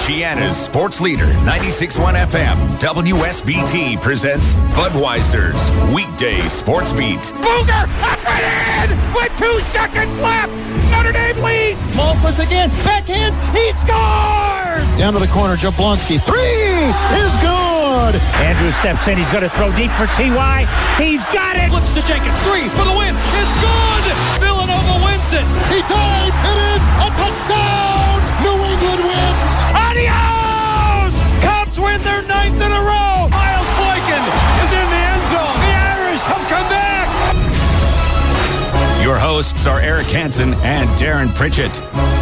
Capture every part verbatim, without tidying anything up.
Michiana's sports leader, ninety-six point one F M, W S B T presents Budweiser's Weekday Sports Beat. Booger, up and in with two seconds left. Notre Dame leads. Malphus again, backhands, he scores! Down to the corner, Jablonski, three is good! Andrews steps in, he's going to throw deep for T Y. He's got it! Flips to Jenkins, three for the win, it's good! Villanova wins it! He tied, it is a touchdown! New England wins! Adios! Cubs win their ninth in a row! Miles Boykin is in the end zone. The Irish have come back! Your hosts are Eric Hansen and Darren Pritchett.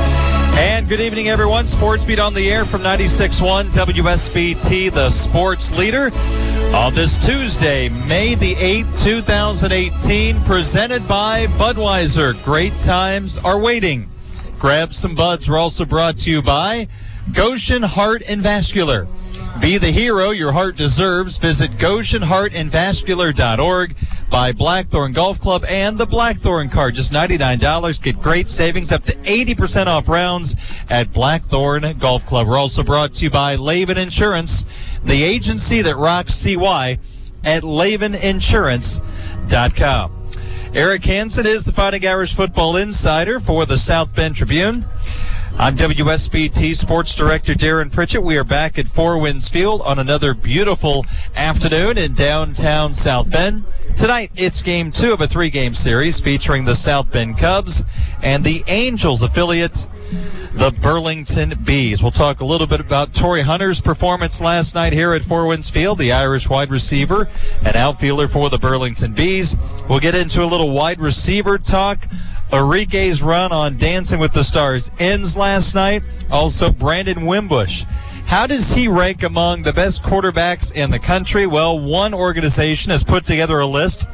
And good evening, everyone. Sports Beat on the air from ninety-six point one W S B T, the sports leader. On this Tuesday, May the eighth, twenty eighteen, presented by Budweiser. Great times are waiting. Grab some buds. We're also brought to you by Goshen Heart and Vascular. Be the hero your heart deserves. Visit Goshen Heart and Vascular dot org. By Blackthorn Golf Club and the Blackthorn card. Just ninety-nine dollars. Get great savings up to eighty percent off rounds at Blackthorn Golf Club. We're also brought to you by Laven Insurance, the agency that rocks C Y at Laven Insurance dot com. Eric Hansen is the Fighting Irish football insider for the South Bend Tribune. I'm W S B T Sports Director Darren Pritchett. We are back at Four Winds Field on another beautiful afternoon in downtown South Bend. Tonight, it's game two of a three-game series featuring the South Bend Cubs and the Angels affiliate, the Burlington Bees. We'll talk a little bit about Torrey Hunter's performance last night here at Four Winds Field, the Irish wide receiver and outfielder for the Burlington Bees. We'll get into a little wide receiver talk. Enrique's run on Dancing with the Stars ends last night. Also, Brandon Wimbush. How does he rank among the best quarterbacks in the country? Well, one organization has put together a list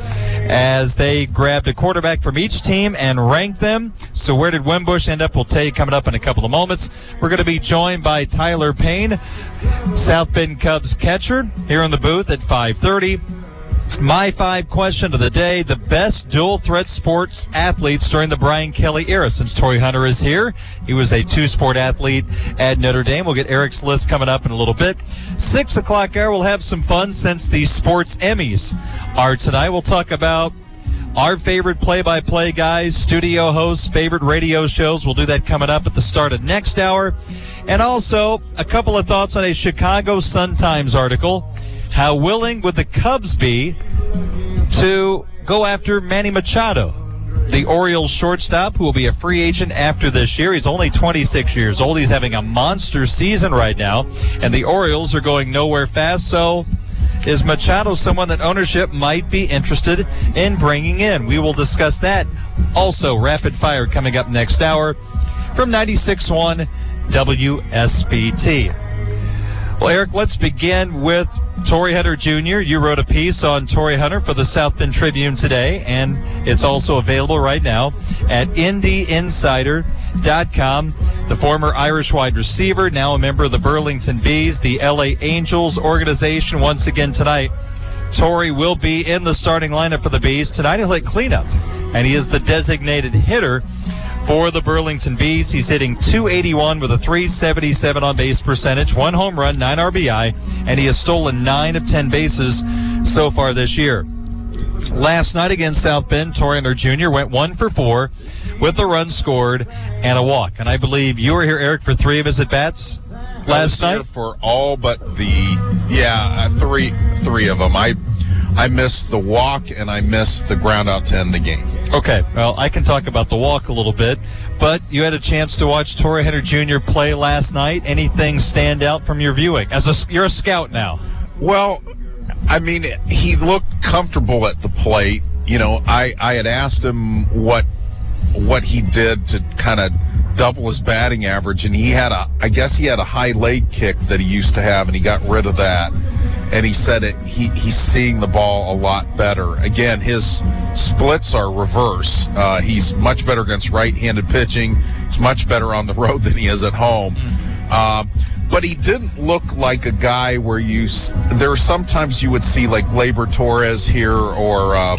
as they grabbed a quarterback from each team and ranked them. So where did Wimbush end up? We'll tell you coming up in a couple of moments. We're going to be joined by Tyler Payne, South Bend Cubs catcher, here in the booth at five thirty. My five question of the day, the best dual-threat sports athletes during the Brian Kelly era. Since Torrey Hunter is here, he was a two-sport athlete at Notre Dame. We'll get Eric's list coming up in a little bit. Six o'clock hour, we'll have some fun since the Sports Emmys are tonight. We'll talk about our favorite play-by-play guys, studio hosts, favorite radio shows. We'll do that coming up at the start of next hour. And also, a couple of thoughts on a Chicago Sun-Times article. How willing would the Cubs be to go after Manny Machado, the Orioles shortstop, who will be a free agent after this year? He's only twenty-six years old. He's having a monster season right now, and the Orioles are going nowhere fast. So is Machado someone that ownership might be interested in bringing in? We will discuss that. Also, rapid fire coming up next hour from ninety-six point one W S B T. Well, Eric, let's begin with Torrey Hunter Junior You wrote a piece on Torrey Hunter for the South Bend Tribune today, and it's also available right now at Indy Insider dot com. The former Irish wide receiver, now a member of the Burlington Bees, the L A Angels organization. Once again tonight, Torrey will be in the starting lineup for the Bees. Tonight he'll hit cleanup, and he is the designated hitter for the Burlington Bees. He's hitting two eighty-one with a three seventy-seven on-base percentage, one home run, nine R B I, and he has stolen nine of ten bases so far this year. Last night against South Bend, Torrey Hunter Junior went one for four with a run scored and a walk. And I believe you were here, Eric, for three of his at-bats last I was night? Here for all but the, yeah, uh, three three of them. I I missed the walk, and I missed the ground out to end the game. Okay, well, I can talk about the walk a little bit, but you had a chance to watch Torrey Hunter Junior play last night. Anything stand out from your viewing? As a, you're a scout now. Well, I mean, he looked comfortable at the plate. You know, I, I had asked him what what he did to kind of double his batting average, and he had a, I guess he had a high leg kick that he used to have, and he got rid of that. And he said it. He he's seeing the ball a lot better. Again, his splits are reverse. Uh, he's much better against right-handed pitching. He's much better on the road than he is at home. Mm. Um, but he didn't look like a guy where you. There are sometimes you would see like Gleyber Torres here, or uh,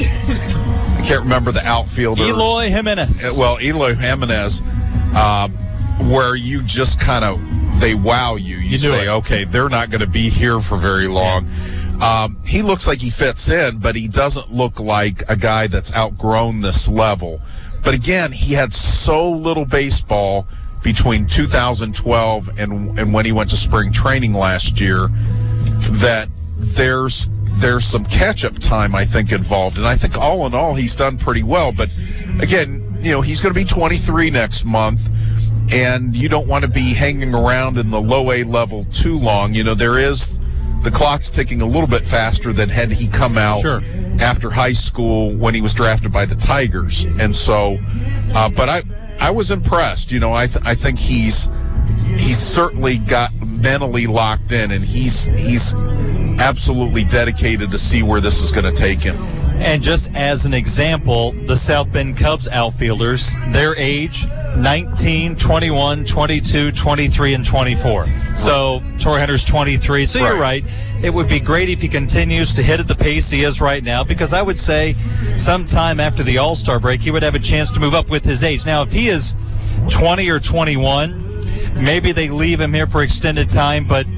I can't remember the outfielder. Eloy Jimenez. Well, Eloy Jimenez, uh, where you just kind of they wow you. You, You knew say, it. okay, they're not going to be here for very long. Um, he looks like he fits in, but he doesn't look like a guy that's outgrown this level. But again, he had so little baseball between two thousand twelve and and when he went to spring training last year that there's there's some catch-up time, I think, involved. And I think all in all, he's done pretty well. But again, you know, he's going to be twenty-three next month, and you don't want to be hanging around in the low A level too long. You know, there is the clock's ticking a little bit faster than had he come out Sure. after high school when he was drafted by the Tigers. And so, uh, but I I was impressed. You know, I th- I think he's he's certainly got mentally locked in, and he's he's absolutely dedicated to see where this is going to take him. And just as an example, the South Bend Cubs outfielders, their age, nineteen, twenty-one, twenty-two, twenty-three, and twenty-four. So Torrey Hunter's twenty-three. So you're right. It would be great if he continues to hit at the pace he is right now, because I would say sometime after the All-Star break, he would have a chance to move up with his age. Now, if he is twenty or twenty-one, maybe they leave him here for extended time, but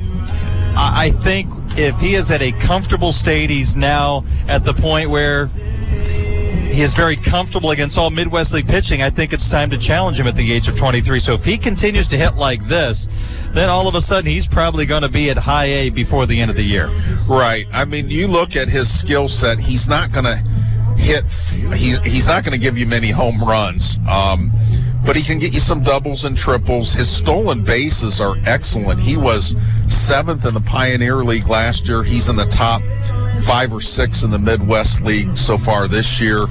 I I think if he is at a comfortable state, he's now at the point where he is very comfortable against all Midwest League pitching, I think it's time to challenge him at the age of twenty-three. So if he continues to hit like this, then all of a sudden he's probably going to be at high A before the end of the year. Right. I mean, you look at his skill set, he's not going to hit, he's, he's not going to give you many home runs. Um, but he can get you some doubles and triples. His stolen bases are excellent. He was seventh in the Pioneer League last year. He's in the top five or six in the Midwest League so far this year.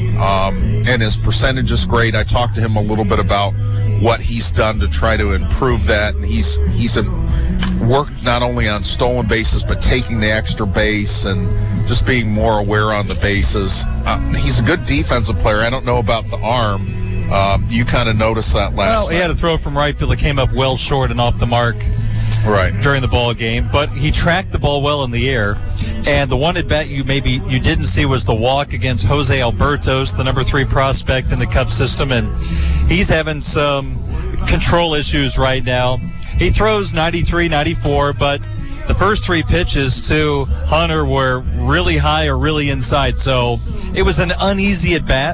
Um, and his percentage is great. I talked to him a little bit about what he's done to try to improve that. And he's he's a, worked not only on stolen bases, but taking the extra base and just being more aware on the bases. Uh, he's a good defensive player. I don't know about the arm. Um, you kind of noticed that last Well, he night. had a throw from right field that came up well short and off the mark Right. during the ball game, but he tracked the ball well in the air. And the one at bat you maybe you didn't see was the walk against Jose Albertos, the number three prospect in the Cubs system, and he's having some control issues right now. He throws ninety-three, ninety-four, but the first three pitches to Hunter were really high or really inside, so it was an uneasy at bat.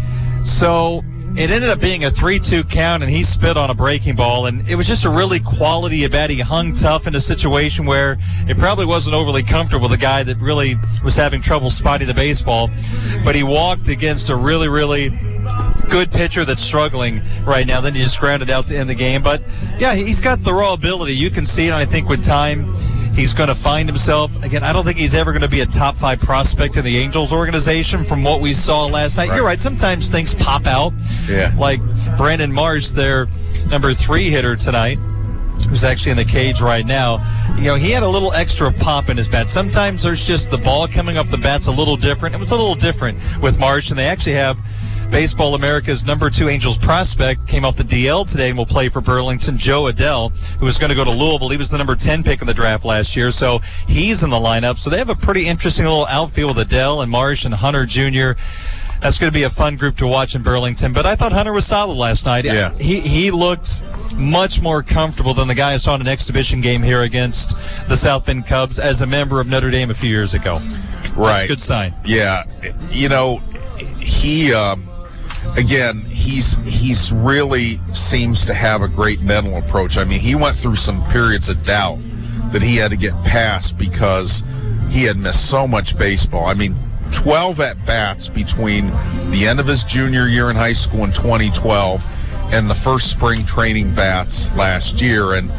So it ended up being a three two count, and he spit on a breaking ball, and it was just a really quality at bat. He hung tough in a situation where it probably wasn't overly comfortable, the guy that really was having trouble spotting the baseball, but he walked against a really, really good pitcher that's struggling right now. Then he just grounded out to end the game. But, yeah, he's got the raw ability. You can see it, and I think with time he's going to find himself. Again, I don't think he's ever going to be a top five prospect in the Angels organization from what we saw last night. Right. You're right. Sometimes things pop out. Yeah. Like Brandon Marsh, their number three hitter tonight, who's actually in the cage right now. You know, he had a little extra pop in his bat. Sometimes there's just the ball coming off the bat's a little different. It was a little different with Marsh, and they actually have Baseball America's number two Angels prospect came off the D L today and will play for Burlington, Joe Adell, who was going to go to Louisville. He was the number ten pick in the draft last year, so he's in the lineup. So they have a pretty interesting little outfield with Adell and Marsh and Hunter Junior That's going to be a fun group to watch in Burlington. But I thought Hunter was solid last night. Yeah. He, he looked much more comfortable than the guy I saw in an exhibition game here against the South Bend Cubs as a member of Notre Dame a few years ago. Right. That's a good sign. Yeah. You know, he, um, again, he's he's really seems to have a great mental approach. I mean, he went through some periods of doubt that he had to get past because he had missed so much baseball. I mean, twelve at-bats between the end of his junior year in high school in twenty twelve and the first spring training bats last year. And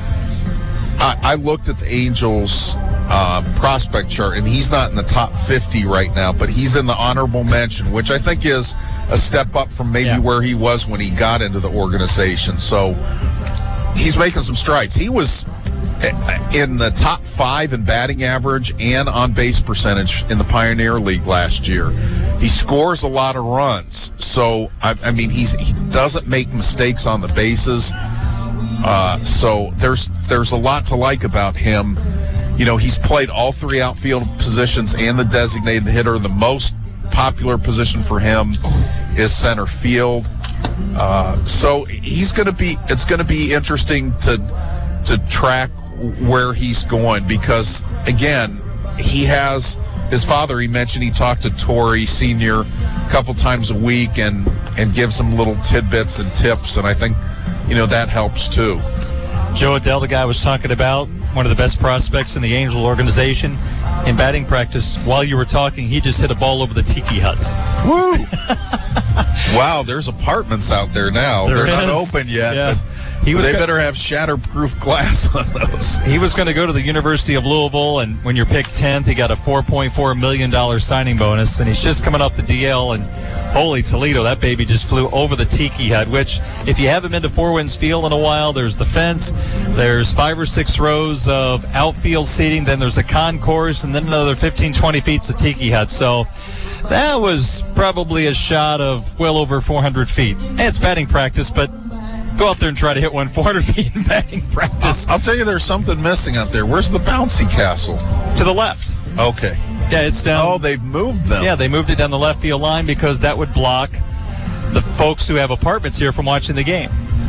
I, I looked at the Angels uh, prospect chart, and he's not in the top fifty right now, but he's in the honorable mention, which I think is a step up from maybe Yeah. where he was when he got into the organization. So he's making some strides. He was in the top five in batting average and on base percentage in the Pioneer League last year. He scores a lot of runs. So, I, I mean, he's he doesn't make mistakes on the bases. Uh, so there's there's a lot to like about him. You know, he's played all three outfield positions and the designated hitter. The most popular position for him is center field. Uh, so he's going to be. It's going to be interesting to to track where he's going because, again, he has his father. He mentioned he talked to Torrey Senior a couple times a week and, and gives him little tidbits and tips, and I think, you know, that helps too. Joe Adell, the guy I was talking about, one of the best prospects in the Angels organization, in batting practice, while you were talking, he just hit a ball over the tiki huts. Woo! Wow, there's apartments out there now. There They're is. not open yet, Yeah. but He was they go- better have shatterproof glass on those. He was going to go to the University of Louisville, and when you're picked tenth, he got a four point four million dollars signing bonus, and he's just coming off the D L, and holy Toledo, that baby just flew over the tiki hut, which, if you haven't been to Four Winds Field in a while, there's the fence, there's five or six rows of outfield seating, then there's a concourse, and then another fifteen, twenty feet's a tiki hut. So that was probably a shot of well over four hundred feet. And it's batting practice, but go out there and try to hit one four hundred feet in batting practice. I'll tell you, there's something missing out there. Where's the bouncy castle? To the left. Okay. Yeah, it's down. Oh, they've moved them. Yeah, they moved it down the left field line because that would block the folks who have apartments here from watching the game.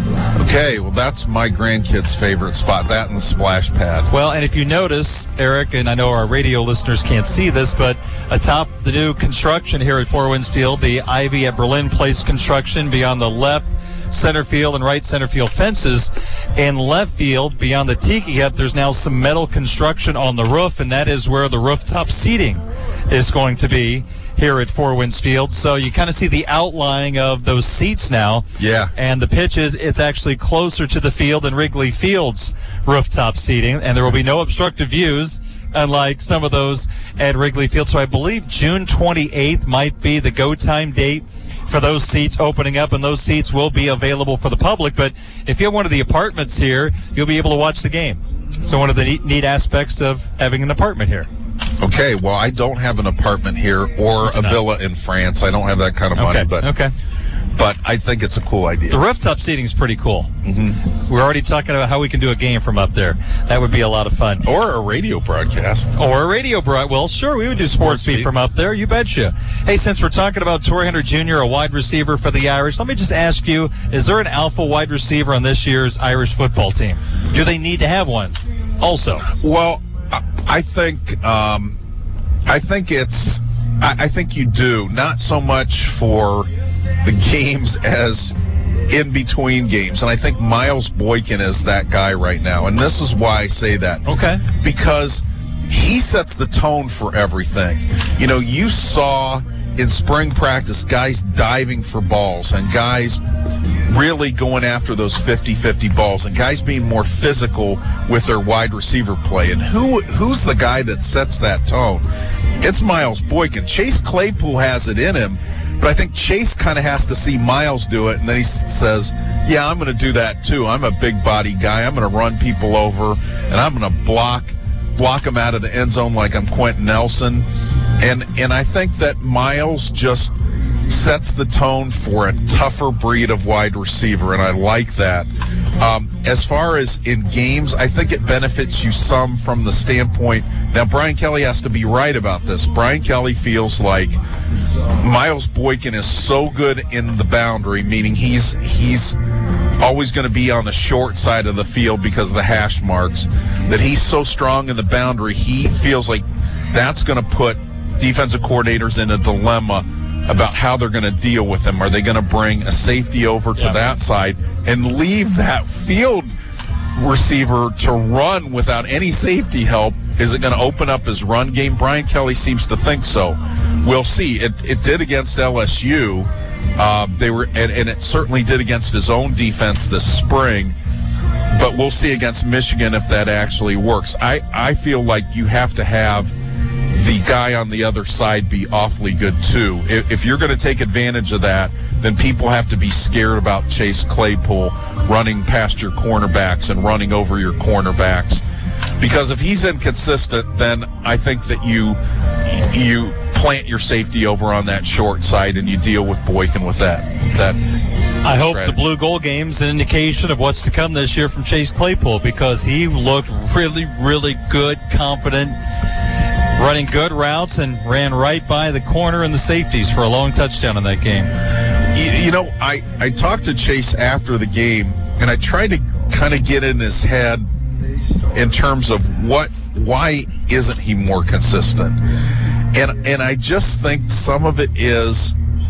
Okay, well, that's my grandkids' favorite spot, that and the splash pad. Well, and if you notice, Eric, and I know our radio listeners can't see this, but atop the new construction here at Four Winds Field, the Ivy at Berlin Place construction beyond the left center field and right center field fences. In left field, beyond the tiki hut, there's now some metal construction on the roof, and that is where the rooftop seating is going to be here at Four Winds Field. So you kind of see the outlining of those seats now. Yeah. And the pitch is, it's actually closer to the field than Wrigley Field's rooftop seating, and there will be no obstructive views, unlike some of those at Wrigley Field. So I believe June twenty-eighth might be the go time date for those seats opening up, and those seats will be available for the public. But if you have one of the apartments here, you'll be able to watch the game. So one of the neat, neat aspects of having an apartment here. Okay, well, I don't have an apartment here or a No. villa in France. I don't have that kind of money, Okay, but okay. but I think it's a cool idea. The rooftop seating is pretty cool. Mm-hmm. We're already talking about how we can do a game from up there. That would be a lot of fun. Or a radio broadcast. Or a radio broad. Well, sure, we would do Sports sports beat beat. from up there. You betcha. Hey, since we're talking about Torrey Hunter Junior, a wide receiver for the Irish, let me just ask you, is there an alpha wide receiver on this year's Irish football team? Do they need to have one also? Well, I- I think um, I think it's I, I think you do, not so much for the games as in between games. And I think Miles Boykin is that guy right now. And this is why I say that. Okay. Because he sets the tone for everything. You know, you saw in spring practice guys diving for balls and guys really going after those fifty-fifty balls and guys being more physical with their wide receiver play. And who who's the guy that sets that tone? It's Miles Boykin. Chase Claypool has it in him, but I think Chase kind of has to see Miles do it, and then he says, yeah, I'm going to do that too. I'm a big body guy. I'm going to run people over, and I'm going to block block them out of the end zone like I'm Quentin Nelson. And and I think that Miles just sets the tone for a tougher breed of wide receiver, and I like that. Um, as far as in games, I think it benefits you some from the standpoint. Now, Brian Kelly has to be right about this. Brian Kelly feels like Miles Boykin is so good in the boundary, meaning he's he's always going to be on the short side of the field because of the hash marks, that he's so strong in the boundary, he feels like that's going to put defensive coordinators in a dilemma about how they're going to deal with him. Are they going to bring a safety over to Yeah. that side and leave that field receiver to run without any safety help? Is it going to open up his run game? Brian Kelly seems to think so. We'll see. It it did against L S U. Uh, they were, and, and it certainly did against his own defense this spring. But we'll see against Michigan if that actually works. I, I feel like you have to have the guy on the other side be awfully good too. If, if you're going to take advantage of that, then people have to be scared about Chase Claypool running past your cornerbacks and running over your cornerbacks. Because if he's inconsistent, then I think that you you plant your safety over on that short side and you deal with Boykin with that. that I hope strategy. the Blue Gold Game's an indication of what's to come this year from Chase Claypool, because he looked really, really good, confident, running good routes, and ran right by the corner and the safeties for a long touchdown in that game. You, you know, I, I talked to Chase after the game, and I tried to kind of get in his head in terms of what, why isn't he more consistent? And and I just think some of it is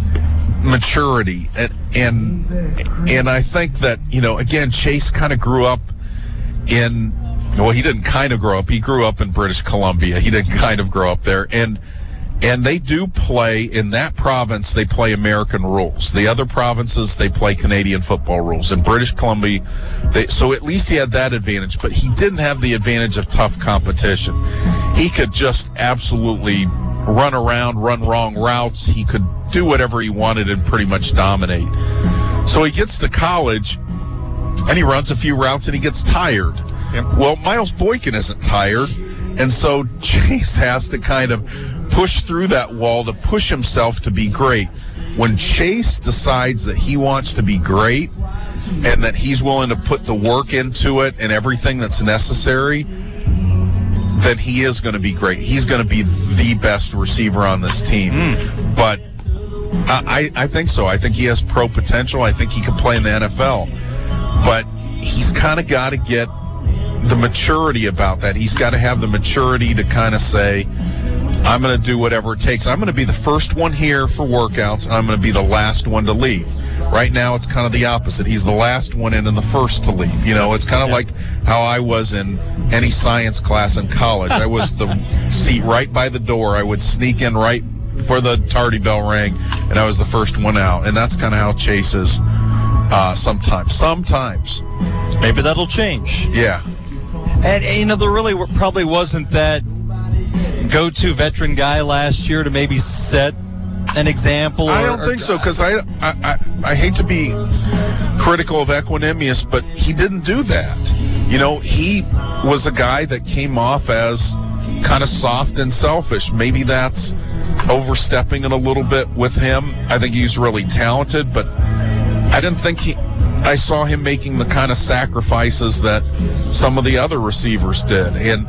maturity, and and and I think that, you know, again, Chase kind of grew up in, well, he didn't kind of grow up. He grew up in British Columbia. He didn't kind of grow up there, and and they do play in that province. They play American rules. The other provinces, they play Canadian football rules. In British Columbia, they, so at least he had that advantage, but he didn't have the advantage of tough competition. He could just absolutely run around, run wrong routes. He could do whatever he wanted and pretty much dominate. So he gets to college, and he runs a few routes, and he gets tired. Yep. Well, Miles Boykin isn't tired, and so Chase has to kind of push through that wall to push himself to be great. When Chase decides that he wants to be great and that he's willing to put the work into it and everything that's necessary, then he is going to be great. He's going to be the best receiver on this team. Mm. But I, I think so. I think he has pro potential. I think he can play in the N F L. But he's kind of got to get the maturity about that. He's got to have the maturity to kind of say, I'm going to do whatever it takes. I'm going to be the first one here for workouts, and I'm going to be the last one to leave. Right now, it's kind of the opposite. He's the last one in and the first to leave. You know, it's kind of like how I was in any science class in college. I was the seat right by the door. I would sneak in right before the tardy bell rang, and I was the first one out. And that's kind of how Chase is uh, sometimes. Sometimes. Maybe that'll change. Yeah. And, and, you know, there really probably wasn't that go-to veteran guy last year to maybe set an example? Or, I don't think or, so, because I, I, I, I hate to be critical of Equanimous, but he didn't do that. You know, he was a guy that came off as kind of soft and selfish. Maybe that's overstepping it a little bit with him. I think he's really talented, but I didn't think he... I saw him making the kind of sacrifices that some of the other receivers did, and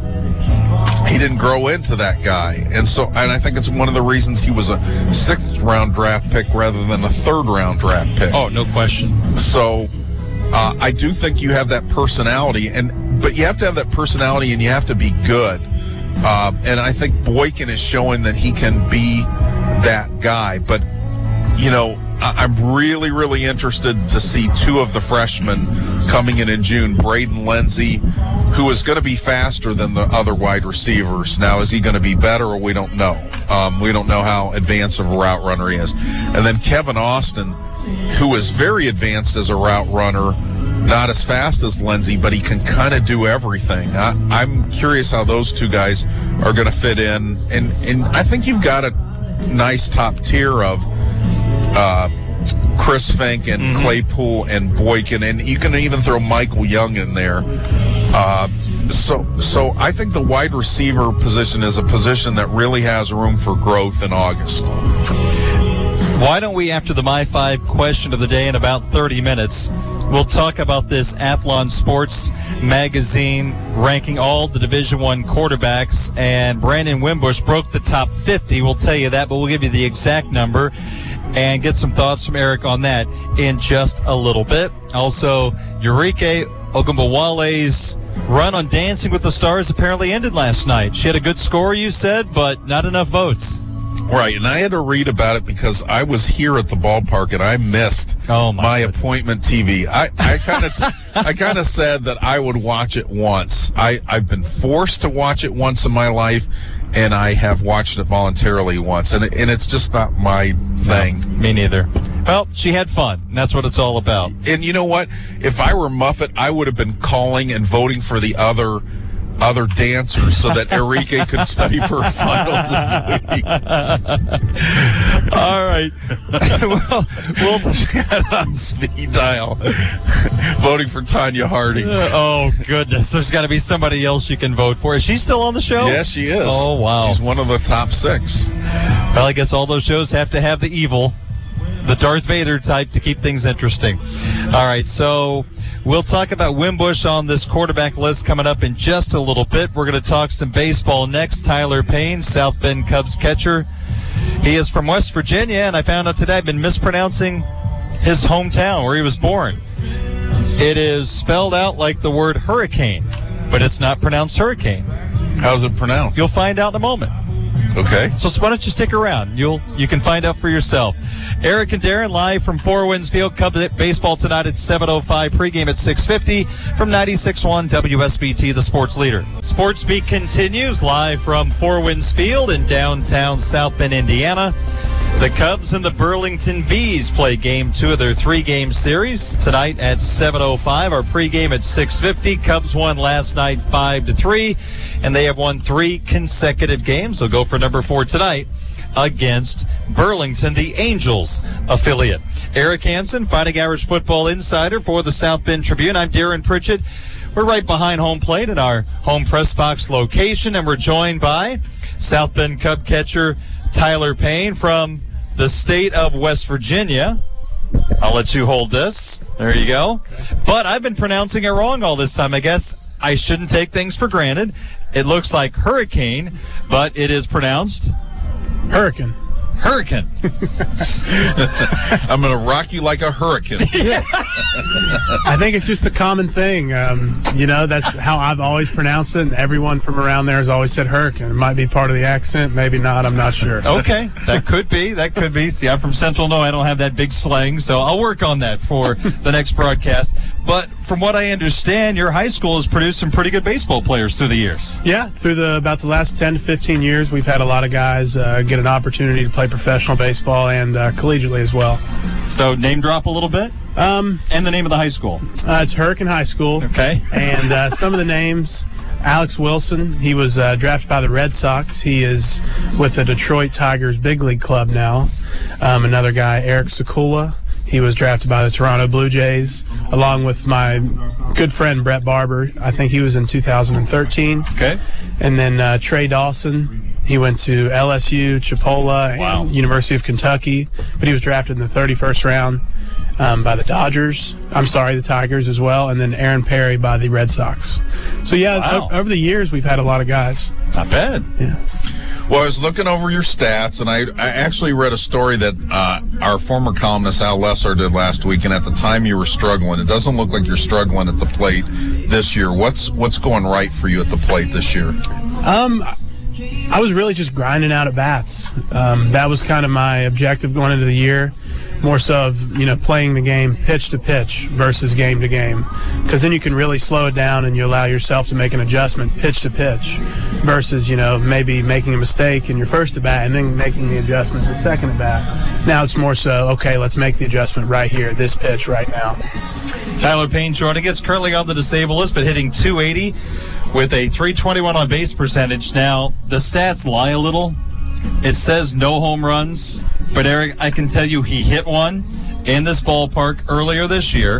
he didn't grow into that guy. And so, and I think it's one of the reasons he was a sixth round draft pick rather than a third round draft pick. Oh, no question. So uh, I do think you have that personality, and but you have to have that personality and you have to be good. Uh, and I think Boykin is showing that he can be that guy. But, you know, I'm really, really interested to see two of the freshmen coming in in June. Braden Lenzy, who is going to be faster than the other wide receivers. Now, is he going to be better? We don't know. Um, we don't know how advanced of a route runner he is. And then Kevin Austin, who is very advanced as a route runner, not as fast as Lenzy, but he can kind of do everything. I, I'm curious how those two guys are going to fit in. And, and I think you've got a nice top tier of Uh, Chris Fink and mm-hmm. Claypool and Boykin, and you can even throw Michael Young in there. Uh, so, so I think the wide receiver position is a position that really has room for growth in August. Why don't we, after the My Five question of the day in about thirty minutes, we'll talk about this Athlon Sports magazine ranking all the Division One quarterbacks, and Brandon Wimbush broke the top fifty. We'll tell you that, but we'll give you the exact number and get some thoughts from Eric on that in just a little bit. Also, Eureka Ogunbowale's run on Dancing with the Stars apparently ended last night. She had a good score, you said, but not enough votes. Right, and I had to read about it because I was here at the ballpark and I missed oh my, my appointment T V. I, I kind of I kind of said that I would watch it once. I, I've been forced to watch it once in my life, and I have watched it voluntarily once, and, it, and it's just not my thing. No, me neither. Well, she had fun, and that's what it's all about. And you know what? If I were Muffet, I would have been calling and voting for the other other dancers so that Enrique could study for finals this week. All right. well, we'll get on speed dial voting for Tanya Harding. Uh, oh, goodness. There's got to be somebody else you can vote for. Is she still on the show? Yes, she is. Oh, wow. She's one of the top six. Well, I guess all those shows have to have the evil, the Darth Vader type, to keep things interesting. All right, so we'll talk about Wimbush on this quarterback list coming up in just a little bit. We're going to talk some baseball next. Tyler Payne, South Bend Cubs catcher. He is from West Virginia, and I found out today I've been mispronouncing his hometown where he was born. It is spelled out like the word hurricane. but it's not pronounced hurricane. How's it pronounced? You'll find out in a moment. Okay. So why don't you stick around? You'll you can find out for yourself. Eric and Darren live from Four Winds Field. Cubs baseball tonight at seven oh five. Pregame at six fifty from ninety-six point one W S B T, the sports leader. Sports Beat continues live from Four Winds Field in downtown South Bend, Indiana. The Cubs and the Burlington Bees play game two of their three-game series tonight at seven oh five. Our pregame at six fifty. Cubs won last night five to three, and they have won three consecutive games. They'll go for number four tonight against Burlington, the Angels affiliate. Eric Hansen, Fighting Irish football insider for the South Bend Tribune. I'm Darren Pritchett. We're right behind home plate at our home press box location, and we're joined by South Bend Cub catcher Tyler Payne from the state of West Virginia. I'll let you hold this. There you go. But I've been pronouncing it wrong all this time. I guess I shouldn't take things for granted. It looks like hurricane, but it is pronounced hurricane. Hurricane. I'm going to rock you like a hurricane. Yeah. I think it's just a common thing. Um, you know, that's how I've always pronounced it, and everyone from around there has always said hurricane. It might be part of the accent, maybe not. I'm not sure. Okay, that could be. That could be. See, I'm from Central. No, I don't have that big slang, so I'll work on that for the next broadcast. But from what I understand, your high school has produced some pretty good baseball players through the years. Yeah, through the about the last ten to fifteen years, we've had a lot of guys uh, get an opportunity to play professional baseball and uh, collegiately as well. So name drop a little bit. Um, and the name of the high school. Uh, it's Hurricane High School. Okay. And uh, some of the names: Alex Wilson. He was uh, drafted by the Red Sox. He is with the Detroit Tigers big league club now. Um, another guy, Eric Sekula. He was drafted by the Toronto Blue Jays, along with my good friend Brett Barber. I think he was in two thousand thirteen. Okay. And then uh, Trey Dawson. He went to L S U, Chipola, wow. and University of Kentucky, but he was drafted in the thirty-first round um, by the Dodgers. I'm sorry, the Tigers as well, and then Aaron Perry by the Red Sox. So, yeah, wow. o- over the years, we've had a lot of guys. Not bad. Yeah. Well, I was looking over your stats, and I, I actually read a story that uh, our former columnist Al Lesser did last week, and at the time you were struggling. It doesn't look like you're struggling at the plate this year. What's what's going right for you at the plate this year? Um, I was really just grinding out at bats. Um, that was kind of my objective going into the year. More so of, you know, playing the game pitch to pitch versus game to game. Because then you can really slow it down and you allow yourself to make an adjustment pitch to pitch versus, you know, maybe making a mistake in your first at bat and then making the adjustment to the second at bat. Now it's more so, okay, let's make the adjustment right here, this pitch right now. Tyler Payne joining us, currently on the disabled list, but hitting two eighty with a three twenty-one on base percentage. Now, the stats lie a little. It says no home runs, but Eric, I can tell you he hit one in this ballpark earlier this year,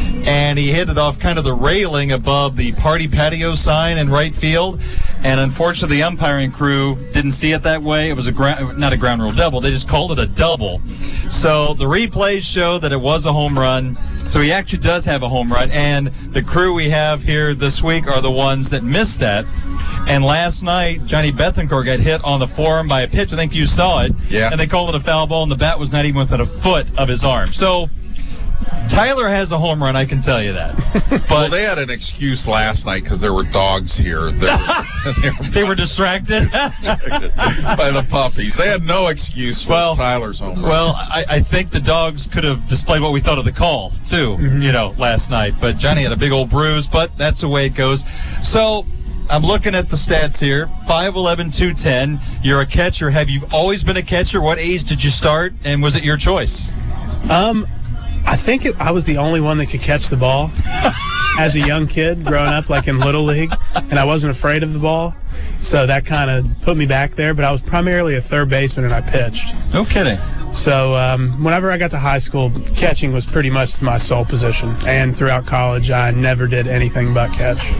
and he hit it off kind of the railing above the party patio sign in right field, and unfortunately the umpiring crew didn't see it that way. It was a gra- not a ground rule double. They just called it a double. So the replays show that it was a home run. So he actually does have a home run, and the crew we have here this week are the ones that missed that. And last night, Johnny Bethencourt got hit on the forearm by a pitch. I think you saw it. Yeah. And they called it a foul ball, and the bat was not even within a foot of his arm. So Tyler has a home run, I can tell you that. But well, they had an excuse last night because there were dogs here. That were, they, were they were distracted by the puppies. They had no excuse for well, Tyler's home run. Well, I, I think the dogs could have displayed what we thought of the call, too, mm-hmm. you know, last night. But Johnny had a big old bruise, but that's the way it goes. So I'm looking at the stats here. five eleven, two ten. You're a catcher. Have you always been a catcher? What age did you start, and was it your choice? Um, I think it, I was the only one that could catch the ball as a young kid growing up, like in Little League, and I wasn't afraid of the ball. So that kind of put me back there, but I was primarily a third baseman, and I pitched. No kidding. So um, whenever I got to high school, catching was pretty much my sole position, and throughout college, I never did anything but catch.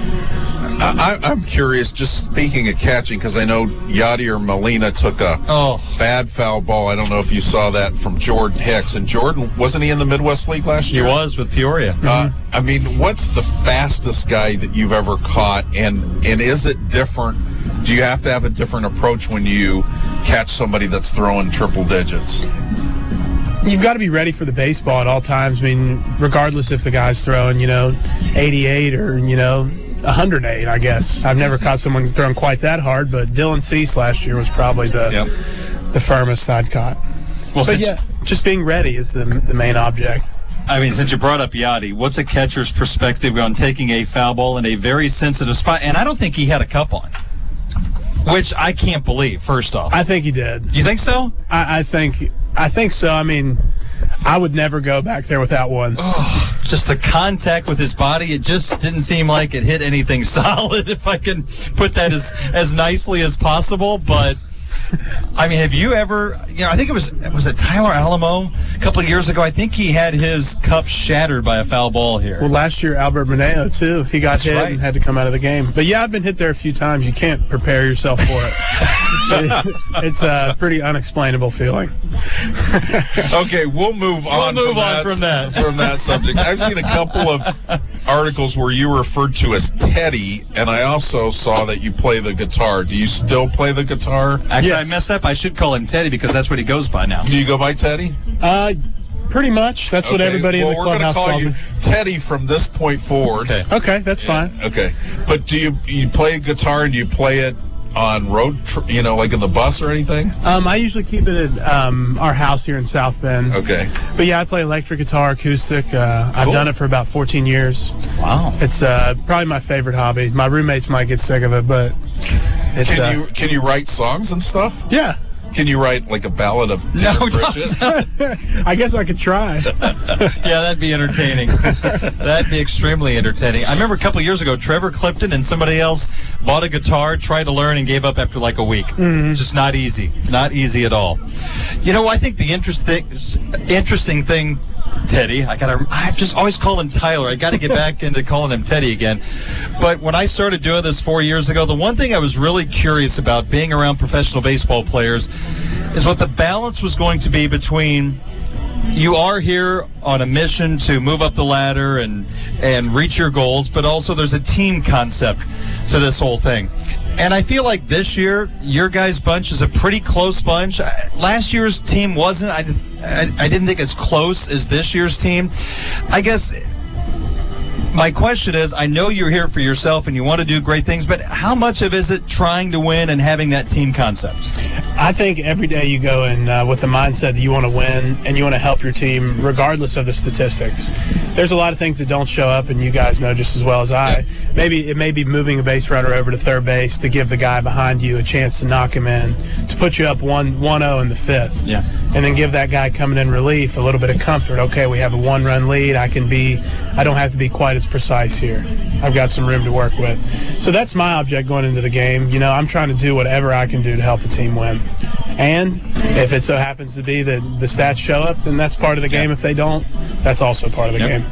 I, I'm curious, just speaking of catching, because I know Yadier Molina took a oh. bad foul ball. I don't know if you saw that from Jordan Hicks. And Jordan, wasn't he in the Midwest League last year? He was with Peoria. Uh, I mean, what's the fastest guy that you've ever caught, and, and is it different? Do you have to have a different approach when you catch somebody that's throwing triple digits? You've got to be ready for the baseball at all times. I mean, regardless if the guy's throwing, you know, eighty-eight or, you know, one hundred eight, I guess. I've never caught someone throwing quite that hard, but Dylan Cease last year was probably the Yep. the firmest I'd caught. Well, but yeah, just being ready is the the main object. I mean, since you brought up Yadi, what's a catcher's perspective on taking a foul ball in a very sensitive spot? And I don't think he had a cup on, which I can't believe, first off. I think he did. You think so? I, I think I think so. I mean, I would never go back there without one. Oh, just the contact with his body, it just didn't seem like it hit anything solid, if I can put that as, as nicely as possible. But, I mean, have you ever, you know, I think it was, was it Tyler Alamo a couple of years ago? I think he had his cup shattered by a foul ball here. Well, last year, Albert Mineo, too. He got That's hit right. and had to come out of the game. But, yeah, I've been hit there a few times. You can't prepare yourself for it. it it's a pretty unexplainable feeling. Okay, we'll move on, We'll move from, on that, from that. from that subject. I've seen a couple of articles where you were referred to as Teddy, and I also saw that you play the guitar. Do you still play the guitar? Actually, Yes. I messed up. I should call him Teddy because that's what he goes by now. Do you go by Teddy? Uh, pretty much. That's what Okay, everybody well, in the we're gonna clubhouse call calls you me. Teddy from this point forward. Okay. Okay, that's fine. Okay, but do you you play guitar and do you play it on road, tr- you know, like in the bus or anything? Um, I usually keep it at um, our house here in South Bend. Okay. But yeah, I play electric guitar, acoustic. Uh, I've Cool. done it for about fourteen years. Wow. It's uh, probably my favorite hobby. My roommates might get sick of it, but it's Can uh, you can you write songs and stuff? yeah. Can you write like a ballad of No, Dinner don't. Bridget? I guess I could try. Yeah, that'd be entertaining. That'd be extremely entertaining. I remember a couple of years ago, Trevor Clifton and somebody else bought a guitar, tried to learn, and gave up after like a week. Mm-hmm. It's just not easy. Not easy at all. You know, I think the interesting, interesting thing, Teddy, I gotta, I've just always called him Tyler. I got to get back into calling him Teddy again. But when I started doing this four years ago, the one thing I was really curious about being around professional baseball players is what the balance was going to be between you are here on a mission to move up the ladder and and reach your goals, but also there's a team concept to this whole thing. And I feel like this year, your guys' bunch is a pretty close bunch. Last year's team wasn't. I, I, I didn't think it's close as this year's team. I guess my question is, I know you're here for yourself and you want to do great things, but how much of it is it trying to win and having that team concept? I think every day you go in uh, with the mindset that you want to win and you want to help your team regardless of the statistics. There's a lot of things that don't show up, and you guys know just as well as I. Maybe it may be moving a base runner over to third base to give the guy behind you a chance to knock him in, to put you up one one oh in the fifth. Yeah. And then give that guy coming in relief a little bit of comfort. Okay, we have a one-run lead. I can be, I don't have to be quite as precise here. I've got some room to work with. So that's my object going into the game. You know, I'm trying to do whatever I can do to help the team win. And if it so happens to be that the stats show up, then that's part of the game. If they don't, that's also part of the Yep.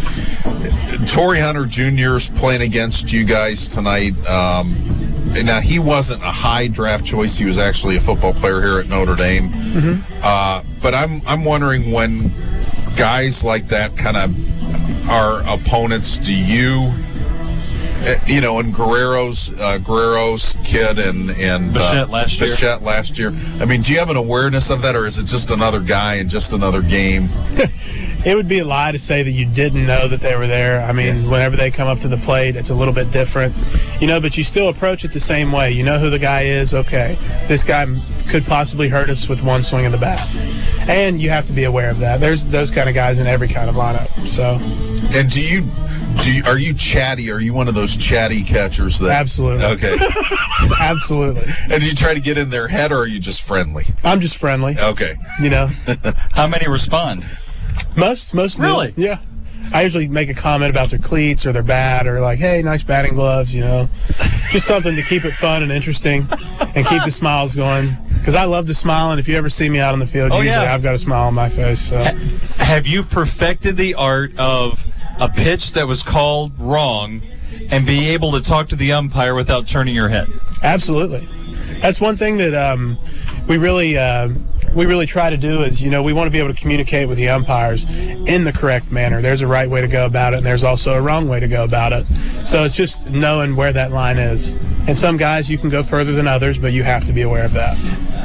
game. Torrey Hunter Junior's playing against you guys tonight. Um, now, he wasn't a high draft choice. He was actually a football player here at Notre Dame. Mm-hmm. Uh, but I'm I'm wondering, when guys like that kind of are opponents, do you, uh, you know, and Guerrero's uh, Guerrero's kid and and Bichette uh, last year. Bichette last year. I mean, do you have an awareness of that, or is it just another guy and just another game? It would be a lie to say that you didn't know that they were there. I mean, Yeah. whenever they come up to the plate, it's a little bit different, you know, but you still approach it the same way. You know who the guy is. Okay, this guy could possibly hurt us with one swing of the bat. And you have to be aware of that. There's those kind of guys in every kind of lineup. So, And do you, do you, are you chatty? Are you one of those chatty catchers that? Absolutely. Okay. absolutely. And do you try to get in their head, or are you just friendly? I'm just friendly, Okay. you know. How many respond? Most, most of them- Really? yeah. I usually make a comment about their cleats or their bat, or like, hey, nice batting gloves, you know. Just something to keep it fun and interesting and keep the smiles going. Because I love to smile, and if you ever see me out on the field, Oh, usually yeah. I've got a smile on my face. So. Have you perfected the art of a pitch that was called wrong and be able to talk to the umpire without turning your head? Absolutely. That's one thing that um, we really uh, we really try to do is, you know, we want to be able to communicate with the umpires in the correct manner. There's a right way to go about it, and there's also a wrong way to go about it. So it's just knowing where that line is. And some guys, you can go further than others, but you have to be aware of that.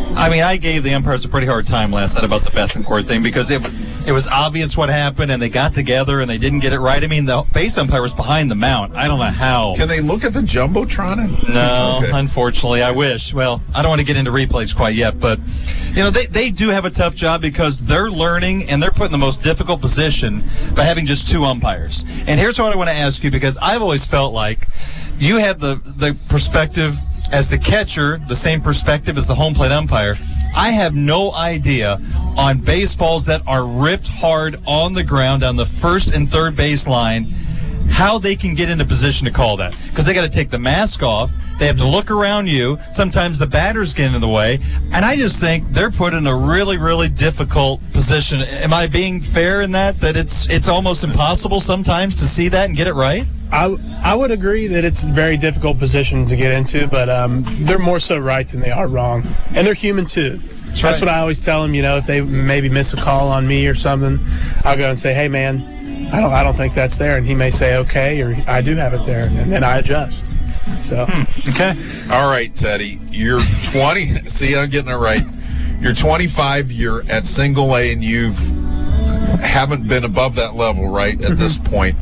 I mean, I gave the umpires a pretty hard time last night about the Bethencourt thing because it it was obvious what happened, and they got together and they didn't get it right. I mean, the base umpire was behind the mount. I don't know how. Can they look at the Jumbotron? And- no, okay. Unfortunately, I wish. Well, I don't want to get into replays quite yet, but, you know, they, they do have a tough job because they're learning and they're put in the most difficult position by having just two umpires. And here's what I want to ask you, because I've always felt like you have the, the perspective as the catcher, the same perspective as the home plate umpire. I have no idea on baseballs that are ripped hard on the ground on the first and third base line how they can get into position to call that. Because they got to take the mask off. They have to look around you. Sometimes the batters get in the way. And I just think they're put in a really, really difficult position. Am I being fair in that, that it's it's almost impossible sometimes to see that and get it right? I, I would agree that it's a very difficult position to get into, but um, they're more so right than they are wrong. And they're human, too. That's, That's right. What I always tell them. You know, if they maybe miss a call on me or something, I'll go and say, hey, man, I don't I don't think that's there. And he may say, okay, or I do have it there. And then I adjust. So, hmm. Okay. All right, Teddy. You're twenty. See, I'm getting it right. You're twenty-five. You're at single A, and you've haven't been above that level, right, at this point.